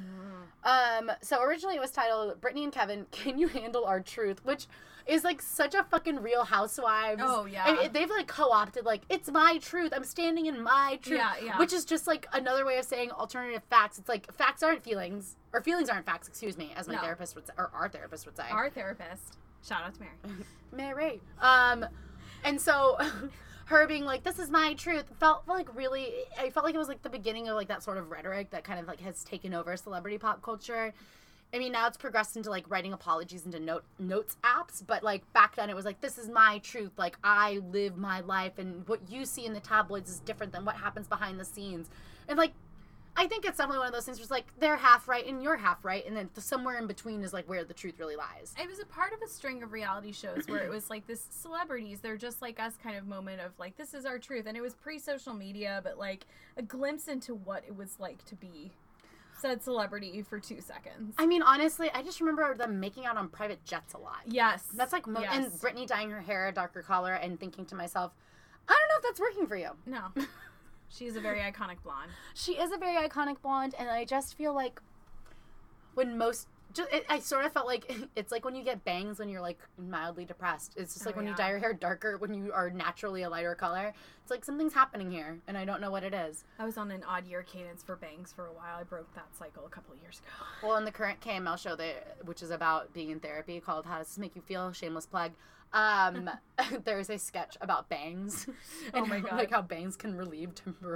So originally it was titled Britney and Kevin, Can You Handle Our Truth? Which is like such a fucking Real Housewives. Oh, yeah. And they've like co-opted like, it's my truth, I'm standing in my truth. Yeah. Which is just like another way of saying alternative facts. It's like facts aren't feelings, or feelings aren't facts, excuse me, as my therapist would say, or our therapist would say. Our therapist. Shout out to Mary. Mary. And so her being like, this is my truth, felt like really, I felt like it was like the beginning of like that sort of rhetoric that kind of like has taken over celebrity pop culture. I mean, now it's progressed into like writing apologies into notes apps, but like back then it was like, this is my truth, like I live my life, and what you see in the tabloids is different than what happens behind the scenes. And like, I think it's definitely one of those things where it's like, they're half right and you're half right, and then somewhere in between is like where the truth really lies. It was a part of a string of reality shows where it was like this celebrities, they're just like us kind of moment of like, this is our truth. And it was pre-social media, but like a glimpse into what it was like to be said celebrity for 2 seconds. I mean, honestly, I just remember them making out on private jets a lot. Yes. That's like, yes. And Britney dyeing her hair a darker color and thinking to myself, I don't know if that's working for you. No. She's a very iconic blonde. She is a very iconic blonde, and I just feel like when I sort of felt like it's like when you get bangs when you're like mildly depressed. It's just like when you dye your hair darker when you are naturally a lighter color. It's like something's happening here, and I don't know what it is. I was on an odd year cadence for bangs for a while. I broke that cycle a couple of years ago. Well, in the current KML show, which is about being in therapy, called How Does This Make You Feel? Shameless plug. There's a sketch about bangs. And oh my god. Like how bangs can relieve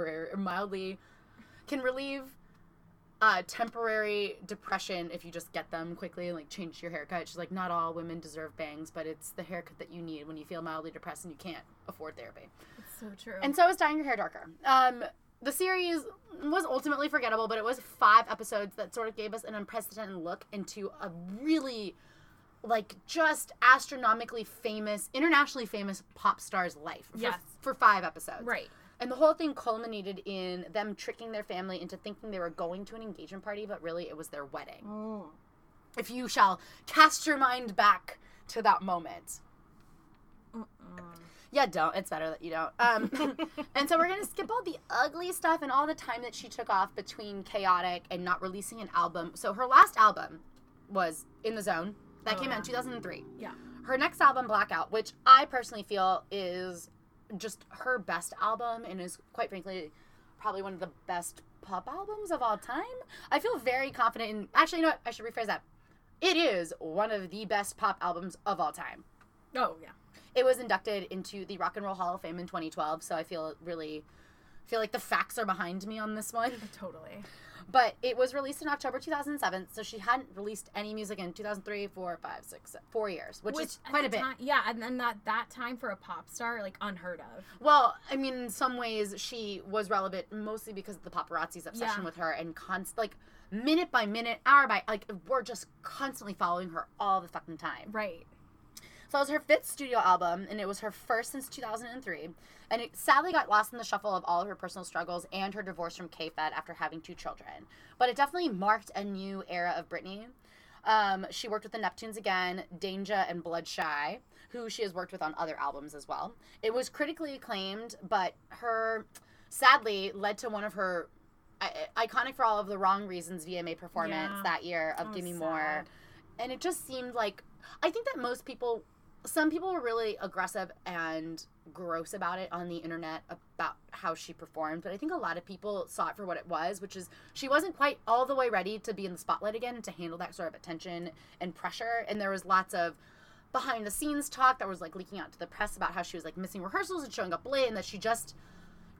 temporary depression if you just get them quickly and like change your haircut. She's like, not all women deserve bangs, but it's the haircut that you need when you feel mildly depressed and you can't afford therapy. It's so true. And so is dyeing your hair darker. The series was ultimately forgettable, but it was 5 episodes that sort of gave us an unprecedented look into a really like just astronomically famous, internationally famous pop star's life. For 5 episodes. Right. And the whole thing culminated in them tricking their family into thinking they were going to an engagement party, but really it was their wedding. Oh. If you shall cast your mind back to that moment. Yeah, don't. It's better that you don't. And so we're going to skip all the ugly stuff and all the time that she took off between Chaotic and not releasing an album. So her last album was In the Zone. That came out in 2003. Yeah. Her next album, Blackout, which I personally feel is just her best album and is, quite frankly, probably one of the best pop albums of all time. I feel very confident in... Actually, you know what? I should rephrase that. It is one of the best pop albums of all time. Oh, yeah. It was inducted into the Rock and Roll Hall of Fame in 2012, so I feel like the facts are behind me on this one. Totally. But it was released in October 2007, so she hadn't released any music in 2003, 4, 5, 6, 4 years, which is quite a bit. Yeah, and then that time for a pop star, like, unheard of. Well, I mean, in some ways, she was relevant mostly because of the paparazzi's obsession with her and minute by minute, hour by, like, we're just constantly following her all the fucking time. Right. So it was her 5th studio album, and it was her first since 2003. And it sadly got lost in the shuffle of all of her personal struggles and her divorce from K-Fed after having 2 children. But it definitely marked a new era of Britney. She worked with the Neptunes again, Danja and Bloodshy, who she has worked with on other albums as well. It was critically acclaimed, but her, sadly, led to one of her iconic for all of the wrong reasons VMA performance that year of Gimme More. And it just seemed like, I think that some people were really aggressive and gross about it on the internet about how she performed, but I think a lot of people saw it for what it was, which is she wasn't quite all the way ready to be in the spotlight again to handle that sort of attention and pressure. And there was lots of behind the scenes talk that was like leaking out to the press about how she was like missing rehearsals and showing up late, and that she just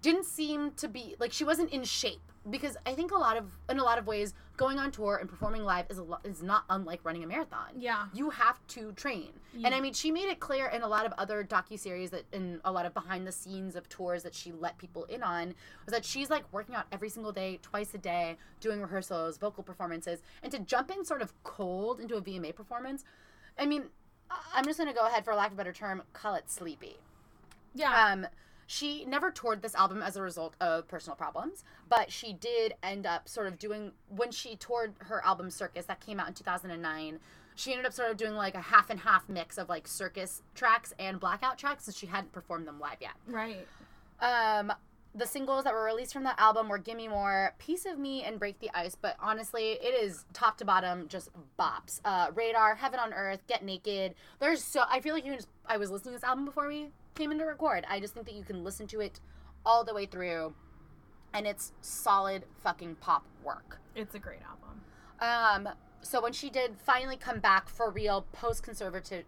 didn't seem to be like she wasn't in shape, because I think in a lot of ways going on tour and performing live is not unlike running a marathon. Yeah. You have to train. And I mean, she made it clear in a lot of other docuseries that in a lot of behind the scenes of tours that she let people in on, was that she's like working out every single day, twice a day, doing rehearsals, vocal performances, and to jump in sort of cold into a VMA performance, I mean, I'm just going to go ahead, for lack of a better term, call it sleepy. Yeah. She never toured this album as a result of personal problems, but she did end up sort of doing, when she toured her album Circus, that came out in 2009, she ended up sort of doing like a half and half mix of like Circus tracks and Blackout tracks, since she hadn't performed them live yet. Right. The singles that were released from that album were Gimme More, Piece of Me, and Break the Ice, but honestly, it is top to bottom just bops. Radar, Heaven on Earth, Get Naked. I feel like I was listening to this album before we came in to record. I just think that you can listen to it all the way through, and it's solid fucking pop work. It's a great album. So when she did finally come back for real post-conservatorship?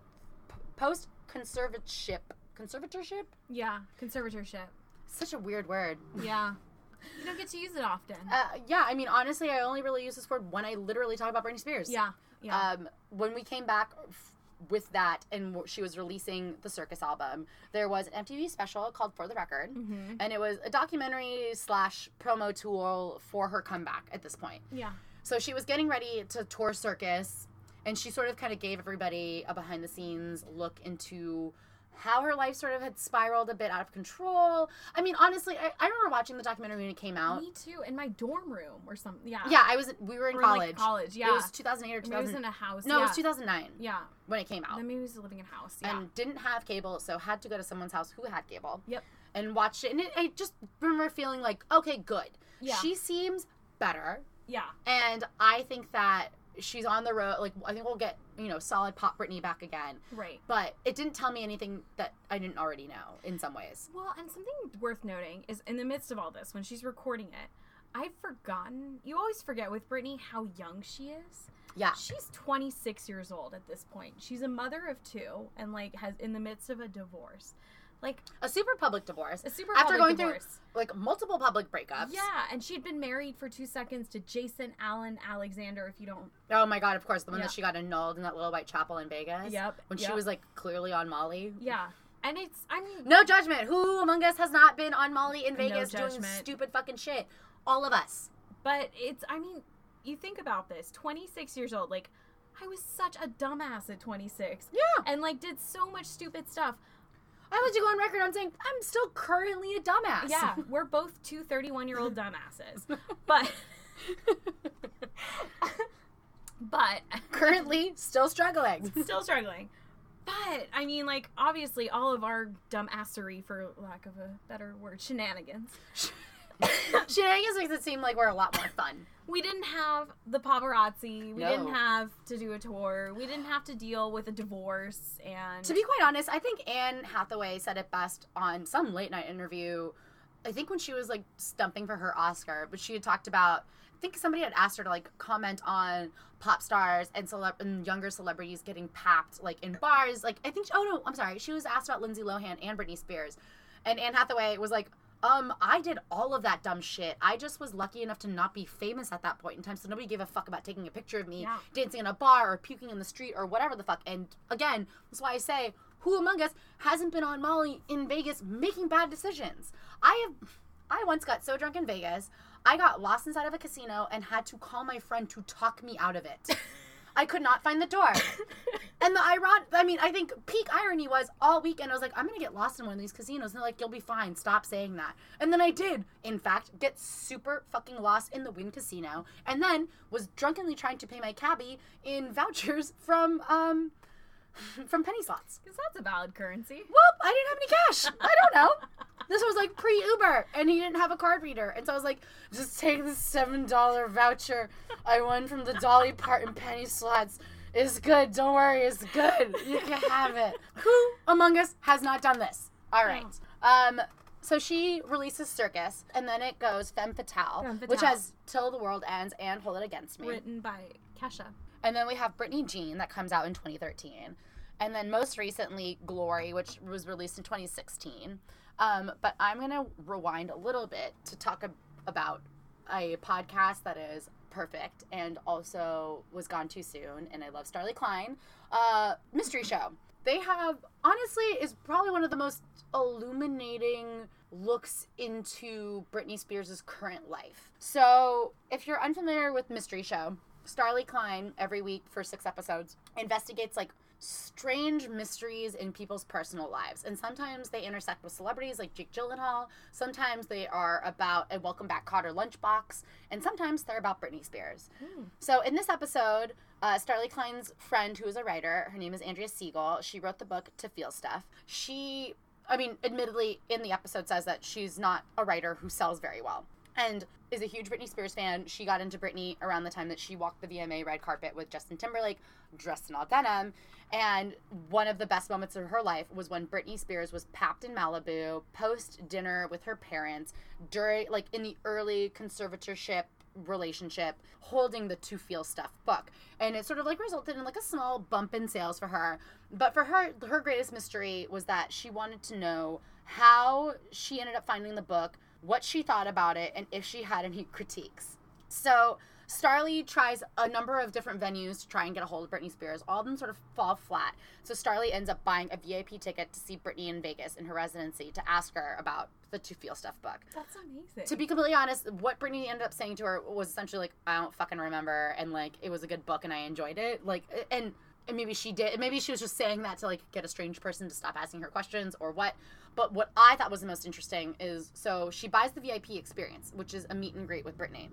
Yeah, conservatorship. Such a weird word. Yeah. You don't get to use it often. Yeah, I mean, honestly, I only really use this word when I literally talk about Britney Spears. Yeah. When we came back with that and she was releasing the Circus album, there was an MTV special called For the Record, and it was a documentary / promo tool for her comeback at this point. Yeah. So she was getting ready to tour Circus, and she sort of kind of gave everybody a behind-the-scenes look into how her life sort of had spiraled a bit out of control. I mean, honestly, I remember watching the documentary when it came out. Me too, in my dorm room or something. Yeah. Yeah, we were in college. Like college, yeah. It was 2008 or 2009. It was in a house. No, it was 2009. Yeah. When it came out. Then maybe he was living in a house. Yeah. And didn't have cable, so had to go to someone's house who had cable. Yep. And watched it. And I just remember feeling like, okay, good. Yeah. She seems better. Yeah. And I think that she's on the road. Like, I think we'll get, solid pop Britney back again. Right. But it didn't tell me anything that I didn't already know in some ways. Well, and something worth noting is in the midst of all this, when she's recording it, I've forgotten, you always forget with Britney how young she is. Yeah. She's 26 years old at this point. She's a mother of 2 and has in the midst of a divorce. Like a super public divorce. After going through multiple public breakups. Yeah, and she'd been married for 2 seconds to Jason Allen Alexander, if you don't. Oh my God, of course, the one that she got annulled in that little white chapel in Vegas. Yep. When she was clearly on Molly. Yeah. And no judgment. Who among us has not been on Molly in Vegas doing stupid fucking shit? All of us. But you think about this, 26 years old, I was such a dumbass at 26. Yeah. And did so much stupid stuff. I want to go on record on saying I'm still currently a dumbass. Yeah, we're both 2 31-year-old dumbasses. But currently still struggling. But I mean, obviously all of our dumbassery, for lack of a better word, shenanigans. Shenanigans makes it seem like we're a lot more fun. We didn't have the paparazzi. We didn't have to do a tour. We didn't have to deal with a divorce. And to be quite honest, I think Anne Hathaway said it best on some late night interview. I think when she was stumping for her Oscar, but she had talked about, I think somebody had asked her to comment on pop stars and younger celebrities getting papped in bars. She was asked about Lindsay Lohan and Britney Spears, and Anne Hathaway was like, I did all of that dumb shit. I just was lucky enough to not be famous at that point in time, so nobody gave a fuck about taking a picture of me dancing in a bar or puking in the street or whatever the fuck. And again, that's why I say, who among us hasn't been on Molly in Vegas making bad decisions? I once got so drunk in Vegas, I got lost inside of a casino and had to call my friend to talk me out of it. I could not find the door. And I think peak irony was all weekend I was like, I'm going to get lost in one of these casinos. And they're like, you'll be fine. Stop saying that. And then I did, in fact, get super fucking lost in the Wynn Casino. And then was drunkenly trying to pay my cabbie in vouchers from penny slots. Because that's a valid currency. Well, I didn't have any cash. I don't know. This was pre-Uber, and he didn't have a card reader. And so I was like, just take this $7 voucher I won from the Dolly Parton penny slots. It's good. Don't worry. It's good. You can have it. Who among us has not done this? All right. So she releases Circus, and then it goes Femme Fatale, which has Till the World Ends and Hold It Against Me. Written by Kesha. And then we have Britney Jean that comes out in 2013. And then most recently, Glory, which was released in 2016. But I'm going to rewind a little bit to talk about a podcast that is perfect and also was gone too soon, and I love Starlee Klein, Mystery Show. They have, honestly, is probably one of the most illuminating looks into Britney Spears' current life. So if you're unfamiliar with Mystery Show, Starlee Klein, every week for 6 episodes, investigates like strange mysteries in people's personal lives. And sometimes they intersect with celebrities like Jake Gyllenhaal. Sometimes they are about a Welcome Back Kotter lunchbox. And sometimes they're about Britney Spears. So in this episode, Starlee Klein's friend, who is a writer, her name is Andrea Siegel. She wrote the book To Feel Stuff. Admittedly, in the episode says that she's not a writer who sells very well. And is a huge Britney Spears fan. She got into Britney around the time that she walked the VMA red carpet with Justin Timberlake, dressed in all denim. And one of the best moments of her life was when Britney Spears was papped in Malibu, post-dinner with her parents, during, like, in the early conservatorship relationship, holding the To Feel Stuff book. And it sort of, like, resulted in, like, a small bump in sales for her. But for her greatest mystery was that she wanted to know how she ended up finding the book, what she thought about it, and if she had any critiques. So Starlee tries a number of different venues to try and get a hold of Britney Spears. All of them sort of fall flat. So Starlee ends up buying a VIP ticket to see Britney in Vegas in her residency to ask her about the To Feel Stuff book. That's amazing. To be completely honest, what Britney ended up saying to her was essentially like, I don't fucking remember, and like, it was a good book and I enjoyed it. Like, and maybe she did. Maybe she was just saying that to like get a strange person to stop asking her questions or what. But what I thought was the most interesting is, so she buys the VIP experience, which is a meet and greet with Britney.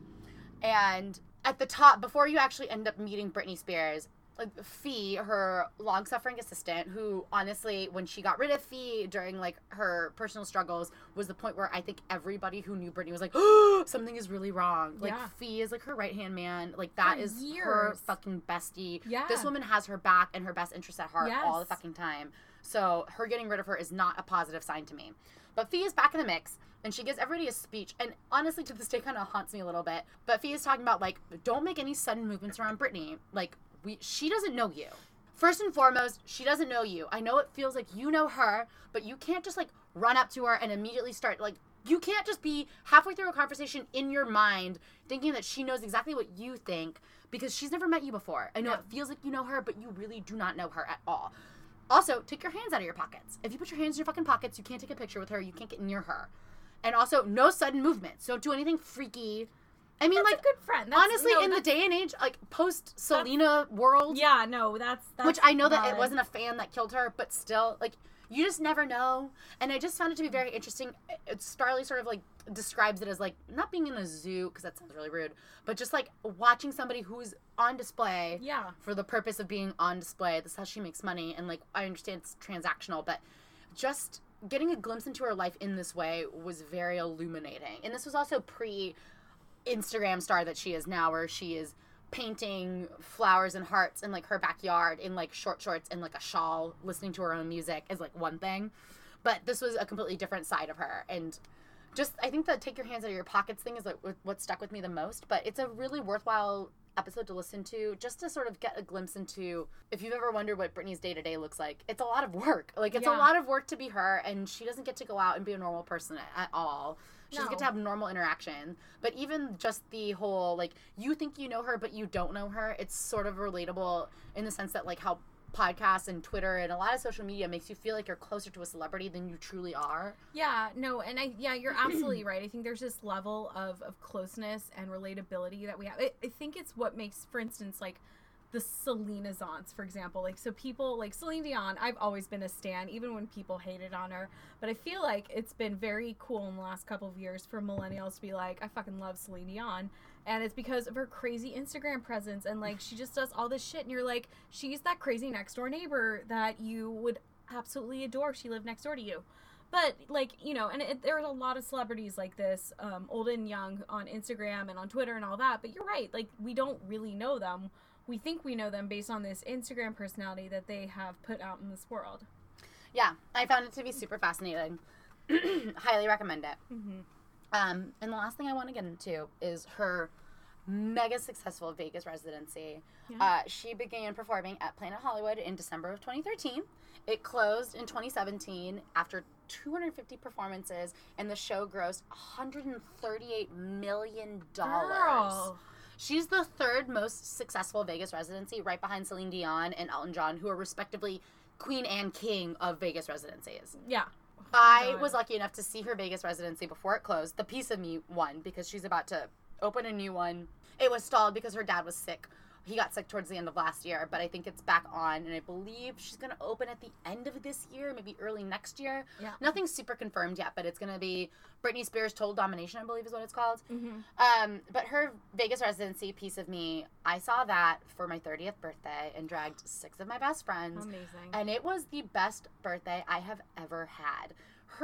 And at the top, before you actually end up meeting Britney Spears, like Fee, her long-suffering assistant, who honestly, when she got rid of Fee during like her personal struggles, was the point where I think everybody who knew Britney was like, oh, something is really wrong. Like, Fee is like her right-hand man. Like, that is her fucking bestie. Yeah. This woman has her back and her best interests at heart all the fucking time. So her getting rid of her is not a positive sign to me. But Fee is back in the mix, and she gives everybody a speech, and honestly, to this day, kind of haunts me a little bit. But Fee is talking about, like, don't make any sudden movements around Britney. Like, she doesn't know you. First and foremost, she doesn't know you. I know it feels like you know her, but you can't just, like, run up to her and immediately start, like, you can't just be halfway through a conversation in your mind thinking that she knows exactly what you think, because she's never met you before. I know it feels like you know her, but you really do not know her at all. Also, take your hands out of your pockets. If you put your hands in your fucking pockets, you can't take a picture with her. You can't get near her. And also, no sudden movements. Don't do anything freaky. I mean, that's like, a good friend. Honestly, in the day and age, like, post-Selena world. Yeah, no, that's which I know that it wasn't a fan that killed her, but still, like, you just never know. And I just found it to be very interesting. Starlee sort of, like, describes it as, like, not being in a zoo, because that sounds really rude, but just, like, watching somebody who's on display for the purpose of being on display. That's how she makes money. And, like, I understand it's transactional, but just getting a glimpse into her life in this way was very illuminating. And this was also pre-Instagram star that she is now, where she is painting flowers and hearts in, like, her backyard in, like, short shorts and, like, a shawl, listening to her own music is, like, one thing. But this was a completely different side of her. And just, I think the take your hands out of your pockets thing is, like, what stuck with me the most. But it's a really worthwhile episode to listen to, just to sort of get a glimpse into, if you've ever wondered what Britney's day-to-day looks like, it's a lot of work. Like, it's a lot of work to be her, and she doesn't get to go out and be a normal person at all. She doesn't get to have normal interaction. But even just the whole, like, you think you know her, but you don't know her, it's sort of relatable in the sense that, like, how podcasts and Twitter and a lot of social media makes you feel like you're closer to a celebrity than you truly are. Yeah, no, and you're absolutely right. I think there's this level of closeness and relatability that we have. I think it's what makes, for instance, like, the Selena-zance, for example. Like, so people, like, Celine Dion, I've always been a stan, even when people hated on her. But I feel like it's been very cool in the last couple of years for millennials to be like, I fucking love Celine Dion. And it's because of her crazy Instagram presence. And, like, she just does all this shit. And you're like, she's that crazy next-door neighbor that you would absolutely adore if she lived next door to you. But, like, you know, and there are a lot of celebrities like this, old and young, on Instagram and on Twitter and all that. But you're right. Like, we don't really know them. We think we know them based on this Instagram personality that they have put out in this world. Yeah, I found it to be super fascinating. Highly recommend it. Mm-hmm. And the last thing I want to get into is her mega successful Vegas residency. Yeah. She began performing at Planet Hollywood in December of 2013. It closed in 2017 after 250 performances, and the show grossed $138 million. Girl. She's the third most successful Vegas residency, right behind Celine Dion and Elton John, who are respectively queen and king of Vegas residencies. Yeah. I was lucky enough to see her Vegas residency before it closed. The Piece of Me one, because she's about to open a new one. It was stalled because her dad was sick. He got sick towards the end of last year, but I think it's back on, and I believe she's going to open at the end of this year, maybe early next year. Yeah. Nothing's super confirmed yet, but it's going to be Britney Spears' Total Domination, I believe is what it's called. Mm-hmm. But her Vegas residency, Piece of Me, I saw that for my 30th birthday and dragged 6 of my best friends. Amazing. And it was the best birthday I have ever had.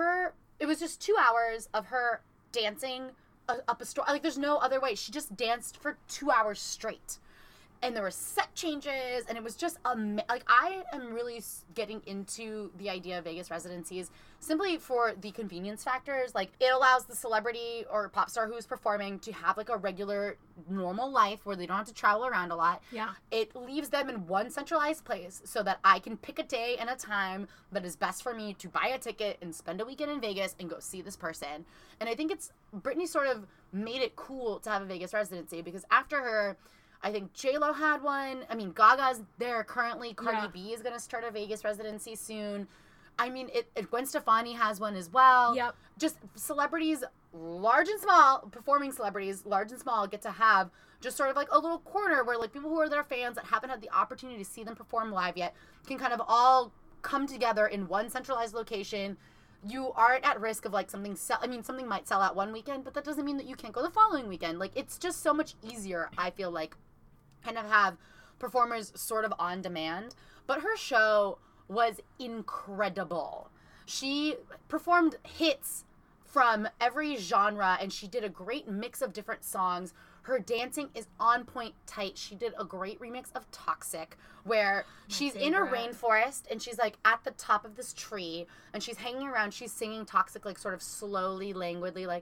It was just 2 hours of her dancing up a store. Like, there's no other way. She just danced for 2 hours straight. And there were set changes, and it was just like, I am really getting into the idea of Vegas residencies simply for the convenience factors. Like, it allows the celebrity or pop star who's performing to have like a regular normal life where they don't have to travel around a lot. Yeah. It leaves them in one centralized place so that I can pick a day and a time that is best for me to buy a ticket and spend a weekend in Vegas and go see this person. And I think Britney sort of made it cool to have a Vegas residency, because after her, I think J-Lo had one. I mean, Gaga's there currently. Cardi B is going to start a Vegas residency soon. I mean, Gwen Stefani has one as well. Yep. Just celebrities, large and small, performing celebrities, large and small, get to have just sort of like a little corner where like people who are their fans that haven't had the opportunity to see them perform live yet can kind of all come together in one centralized location. You aren't at risk of like something might sell out one weekend, but that doesn't mean that you can't go the following weekend. Like, it's just so much easier, I feel like, kind of have performers sort of on demand. But her show was incredible. She performed hits from every genre, and she did a great mix of different songs. Her dancing is on point tight. She did a great remix of Toxic, where she's in a rainforest and she's like at the top of this tree and she's hanging around. She's singing Toxic like sort of slowly, languidly, like,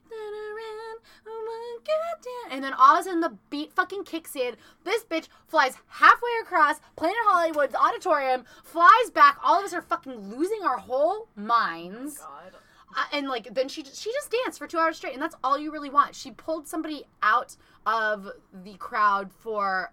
and then all of a sudden the beat fucking kicks in. This bitch flies halfway across Planet Hollywood's auditorium, flies back. All of us are fucking losing our whole minds. Oh my God. And like, then she just danced for 2 hours straight, and that's all you really want. She pulled somebody out of the crowd for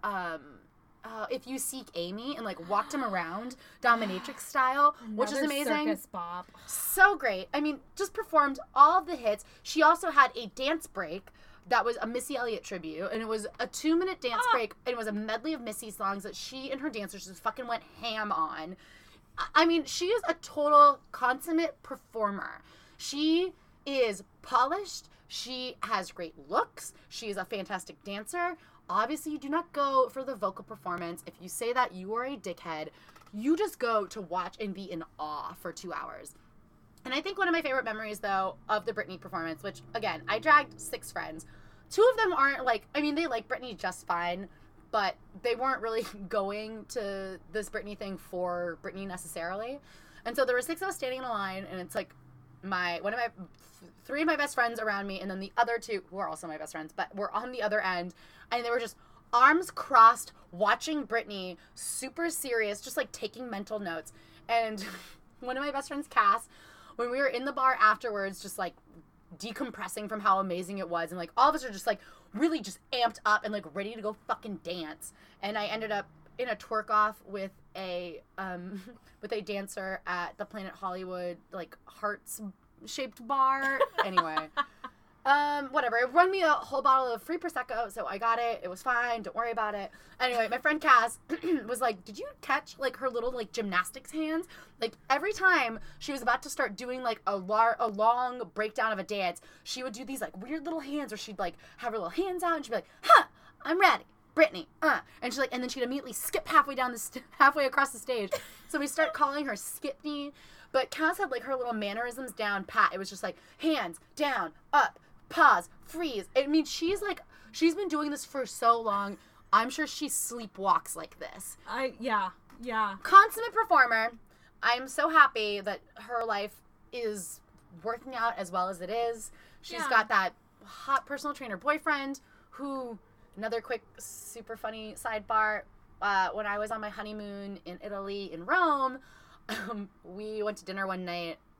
If You Seek Amy, and like walked him around dominatrix style, which is amazing. Circus bop. So great. I mean, just performed all of the hits. She also had a dance break that was a Missy Elliott tribute, and it was a 2-minute dance break, and it was a medley of Missy songs that she and her dancers just fucking went ham on. I mean, she is a total consummate performer. She is polished. She has great looks. She is a fantastic dancer. Obviously, you do not go for the vocal performance. If you say that, you are a dickhead. You just go to watch and be in awe for 2 hours. And I think one of my favorite memories, though, of the Britney performance, which, again, I dragged 6 friends. 2 of them aren't like, I mean, they like Britney just fine, but they weren't really going to this Britney thing for Britney necessarily. And so there were 6 of us standing in a line, and it's like 3 of my best friends around me, and then the other 2, who are also my best friends, but were on the other end, and they were just arms crossed, watching Britney, super serious, just like taking mental notes. And one of my best friends, Cass, when we were in the bar afterwards, just like decompressing from how amazing it was, and like all of us are just like really just amped up and like ready to go fucking dance. And I ended up in a twerk off with a dancer at the Planet Hollywood like hearts shaped bar. Anyway, whatever. It run me a whole bottle of free Prosecco, so I got it. It was fine. Don't worry about it. Anyway, my friend Cass was like, did you catch like her little like gymnastics hands? Like every time she was about to start doing like a long breakdown of a dance, she would do these like weird little hands where she'd like have her little hands out and she'd be like, huh, I'm ready. Britney, and she's like, and then she'd immediately skip halfway across the stage. So we start calling her Skipney. But Cass had like her little mannerisms down pat. It was just like hands down, up, pause, freeze. I mean, she's been doing this for so long. I'm sure she sleepwalks like this. Yeah. Consummate performer. I'm so happy that her life is working out as well as it is. She's got that hot personal trainer boyfriend who. Another quick, super funny sidebar. When I was on my honeymoon in Italy, in Rome, we went to dinner one night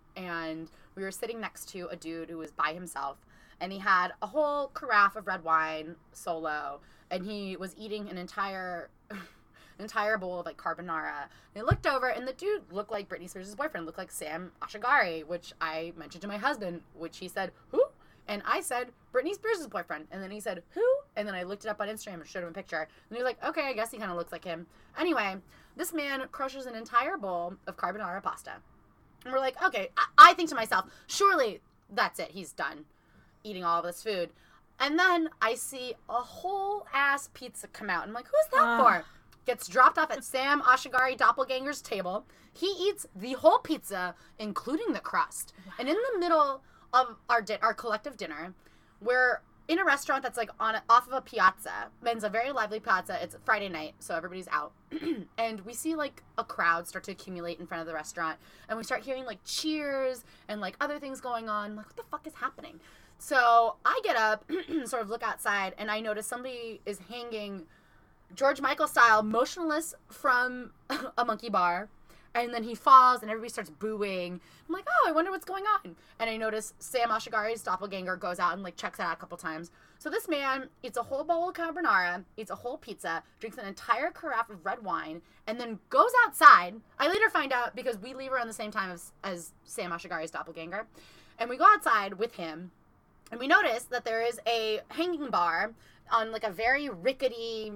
and we were sitting next to a dude who was by himself, and he had a whole carafe of red wine solo, and he was eating an entire bowl of like carbonara. And I looked over, and the dude looked like Britney Spears' boyfriend, looked like Sam Asghari, which I mentioned to my husband, which he said, who? And I said, Britney Spears' boyfriend. And then he said, who? And then I looked it up on Instagram and showed him a picture. And he was like, okay, I guess he kind of looks like him. Anyway, this man crushes an entire bowl of carbonara pasta. And we're like, okay, I think to myself, surely that's it. He's done eating all of this food. And then I see a whole ass pizza come out. I'm like, who's that for? Gets dropped off at Sam Asghari doppelganger's table. He eats the whole pizza, including the crust. Wow. And in the middle of our collective dinner, we're in a restaurant that's like off of a piazza. And it's a very lively piazza. It's Friday night, so everybody's out. And we see like a crowd start to accumulate in front of the restaurant. And we start hearing like cheers and like other things going on. I'm like, what the fuck is happening? So I get up, sort of look outside, and I notice somebody is hanging George Michael style, motionless from a monkey bar. And then he falls, and everybody starts booing. I'm like, oh, I wonder what's going on. And I notice Sam Asghari's doppelganger goes out and, like, checks it out a couple times. So this man eats a whole bowl of carbonara, eats a whole pizza, drinks an entire carafe of red wine, and then goes outside. I later find out, because we leave around the same time as Sam Asghari's doppelganger. And we go outside with him, and we notice that there is a hanging bar on, like, a very rickety,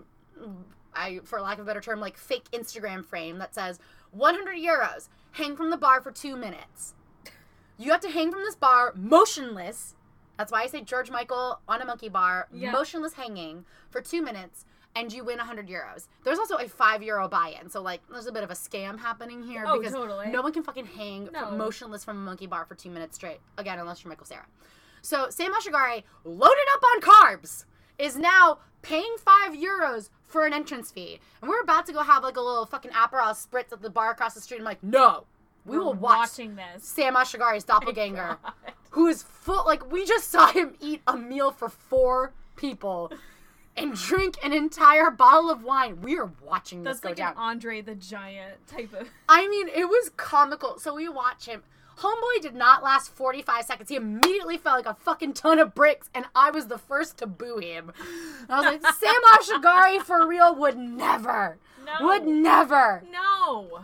for lack of a better term, like, fake Instagram frame that says, 100 euros, hang from the bar for 2 minutes. You have to hang from this bar motionless. That's why I say George Michael on a monkey bar, motionless hanging for 2 minutes, and you win 100 euros. There's also a €5 buy-in, so like there's a bit of a scam happening here because totally. No one can fucking hang motionless from a monkey bar for 2 minutes straight. Again, unless you're Michael Cera. So Sam Asghari, loaded up on carbs, is now paying €5 for an entrance fee. And we're about to go have like a little fucking Aperol spritz at the bar across the street. I'm like, no, we will watch Sam Asghari's doppelganger, who is full, like, we just saw him eat a meal for 4 people and drink an entire bottle of wine. We are watching this go down. That's like an Andre the Giant type of... I mean, it was comical. So we watch him. Homeboy did not last 45 seconds. He immediately felt like a fucking ton of bricks, and I was the first to boo him. And I was like, Sam Asghari for real would never. No. Would never. No.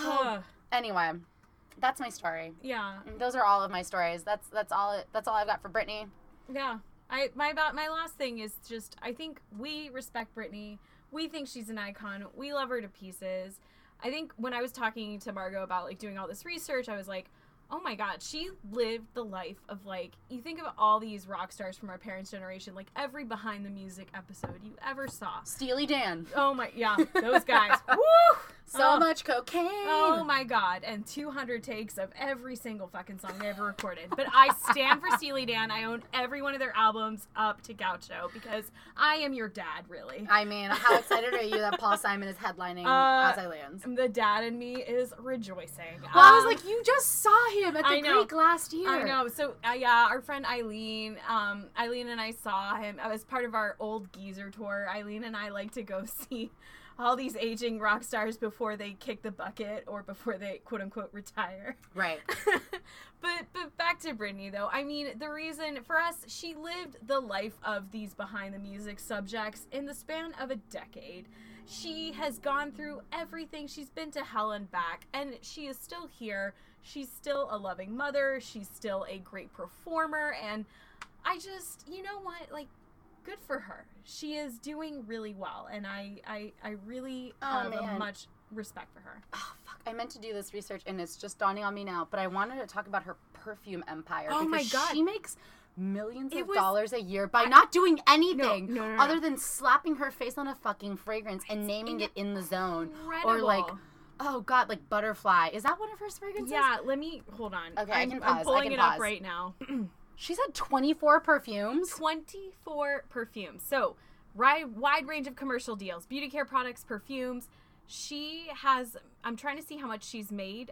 Anyway, that's my story. Yeah. Those are all of my stories. That's all I've got for Britney. Yeah. My last thing is just, I think we respect Britney. We think she's an icon. We love her to pieces. I think when I was talking to Margot about like doing all this research, I was like, oh my God, she lived the life of, like, you think of all these rock stars from our parents' generation, like every Behind the Music episode you ever saw. Steely Dan. Oh my, yeah, those guys. Woo! So much cocaine. Oh my God. And 200 takes of every single fucking song they ever recorded. But I stand for Steely Dan. I own every one of their albums up to Gaucho because I am your dad, really. I mean, how excited are you that Paul Simon is headlining As I Lands? The dad in me is rejoicing. Well, I was like, you just saw him at the Greek last year. I know. So, yeah, our friend Eileen and I saw him as part of our Old Geezer tour. Eileen and I like to go see all these aging rock stars before they kick the bucket or before they quote unquote retire. Right. but back to Britney though. I mean, the reason for us, she lived the life of these Behind the Music subjects in the span of a decade. She has gone through everything. She's been to hell and back, and she is still here. She's still a loving mother. She's still a great performer, and I just, you know what, like, good for her. She is doing really well, and I really have much respect for her. Oh, fuck. I meant to do this research, and it's just dawning on me now, but I wanted to talk about her perfume empire. Oh, my God. She makes millions of dollars a year by not doing anything other than slapping her face on a fucking fragrance and naming it In the Zone. Incredible. Or, like, oh, God, like Butterfly. Is that one of her fragrances? Yeah, hold on. Okay, I can pause. I'm pulling it up right now. She's had 24 perfumes? 24 perfumes. So, wide range of commercial deals. Beauty care products, perfumes. She has, I'm trying to see how much she's made.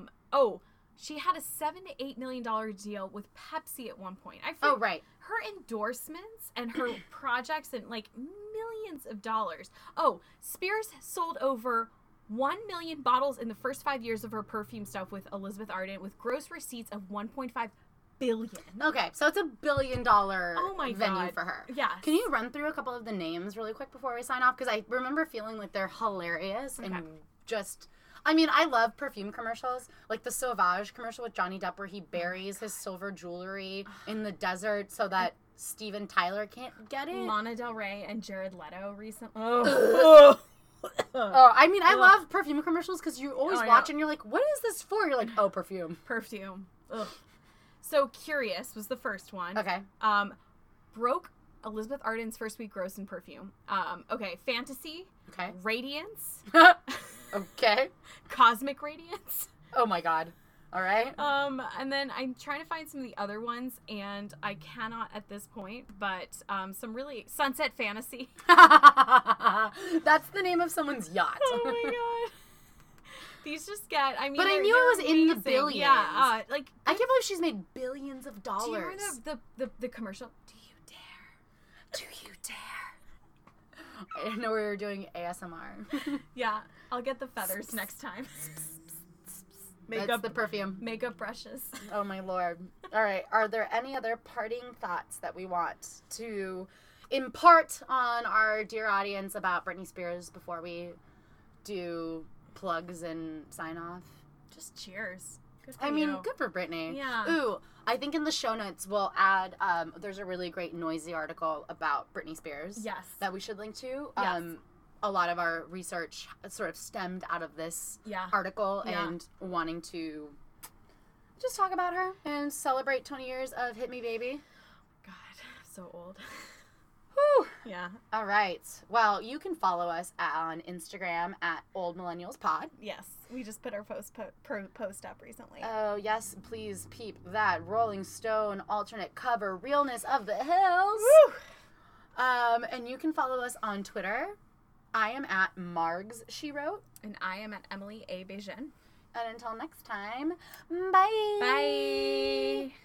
She had a $7 to $8 million deal with Pepsi at one point. Oh, right. Her endorsements and her projects and, like, millions of dollars. Oh, Spears sold over 1 million bottles in the first 5 years of her perfume stuff with Elizabeth Arden, with gross receipts of 1.5 billion. Okay, so it's $1 billion Oh my venue God. for her. Yes. Can you run through a couple of the names really quick before we sign off? Because I remember feeling like they're hilarious and Okay. just... I mean, I love perfume commercials. Like the Sauvage commercial with Johnny Depp where he buries his silver jewelry in the desert so that Steven Tyler can't get it. Lana Del Rey and Jared Leto recently. Oh, I mean, I love perfume commercials because you always Oh, watch yeah. and you're like, what is this for? You're like, oh, perfume. Perfume. Ugh. So Curious was the first one. Okay. Broke Elizabeth Arden's first week gross in perfume. Okay, Fantasy, Okay. Radiance, Okay. Cosmic Radiance. Oh my God. All right. And then I'm trying to find some of the other ones, and I cannot at this point, but some really... Sunset Fantasy. That's the name of someone's yacht. Oh my God. These just get, I mean, But I they're- knew it they're was in the amazing. billions. Yeah, like, I can't believe she's made billions of dollars. do you remember the commercial? Do you dare? Do you dare? I didn't know we were doing ASMR. Yeah, I'll get the feathers next time. That's the perfume. Makeup brushes. Oh my Lord. All right. Are there any other parting thoughts that we want to impart on our dear audience about Britney Spears before we do plugs and sign off? Just cheers. Good for I mean, you. good for Britney. Yeah. Ooh, I think in the show notes we'll add, there's a really great Noisy article about Britney Spears. Yes. That we should link to. Yes. A lot of our research sort of stemmed out of this Yeah. article Yeah. and wanting to just talk about her and celebrate 20 years of Hit Me Baby. God, so old. Whew. Yeah. All right. Well, you can follow us on Instagram at Old Millennials Pod. Yes. We just put our post up recently. Oh, yes, please peep that Rolling Stone alternate cover, Realness of the Hills. Woo! And you can follow us on Twitter. I am at Margs, she wrote. And I am at Emily A. Bejan. And until next time, bye. Bye.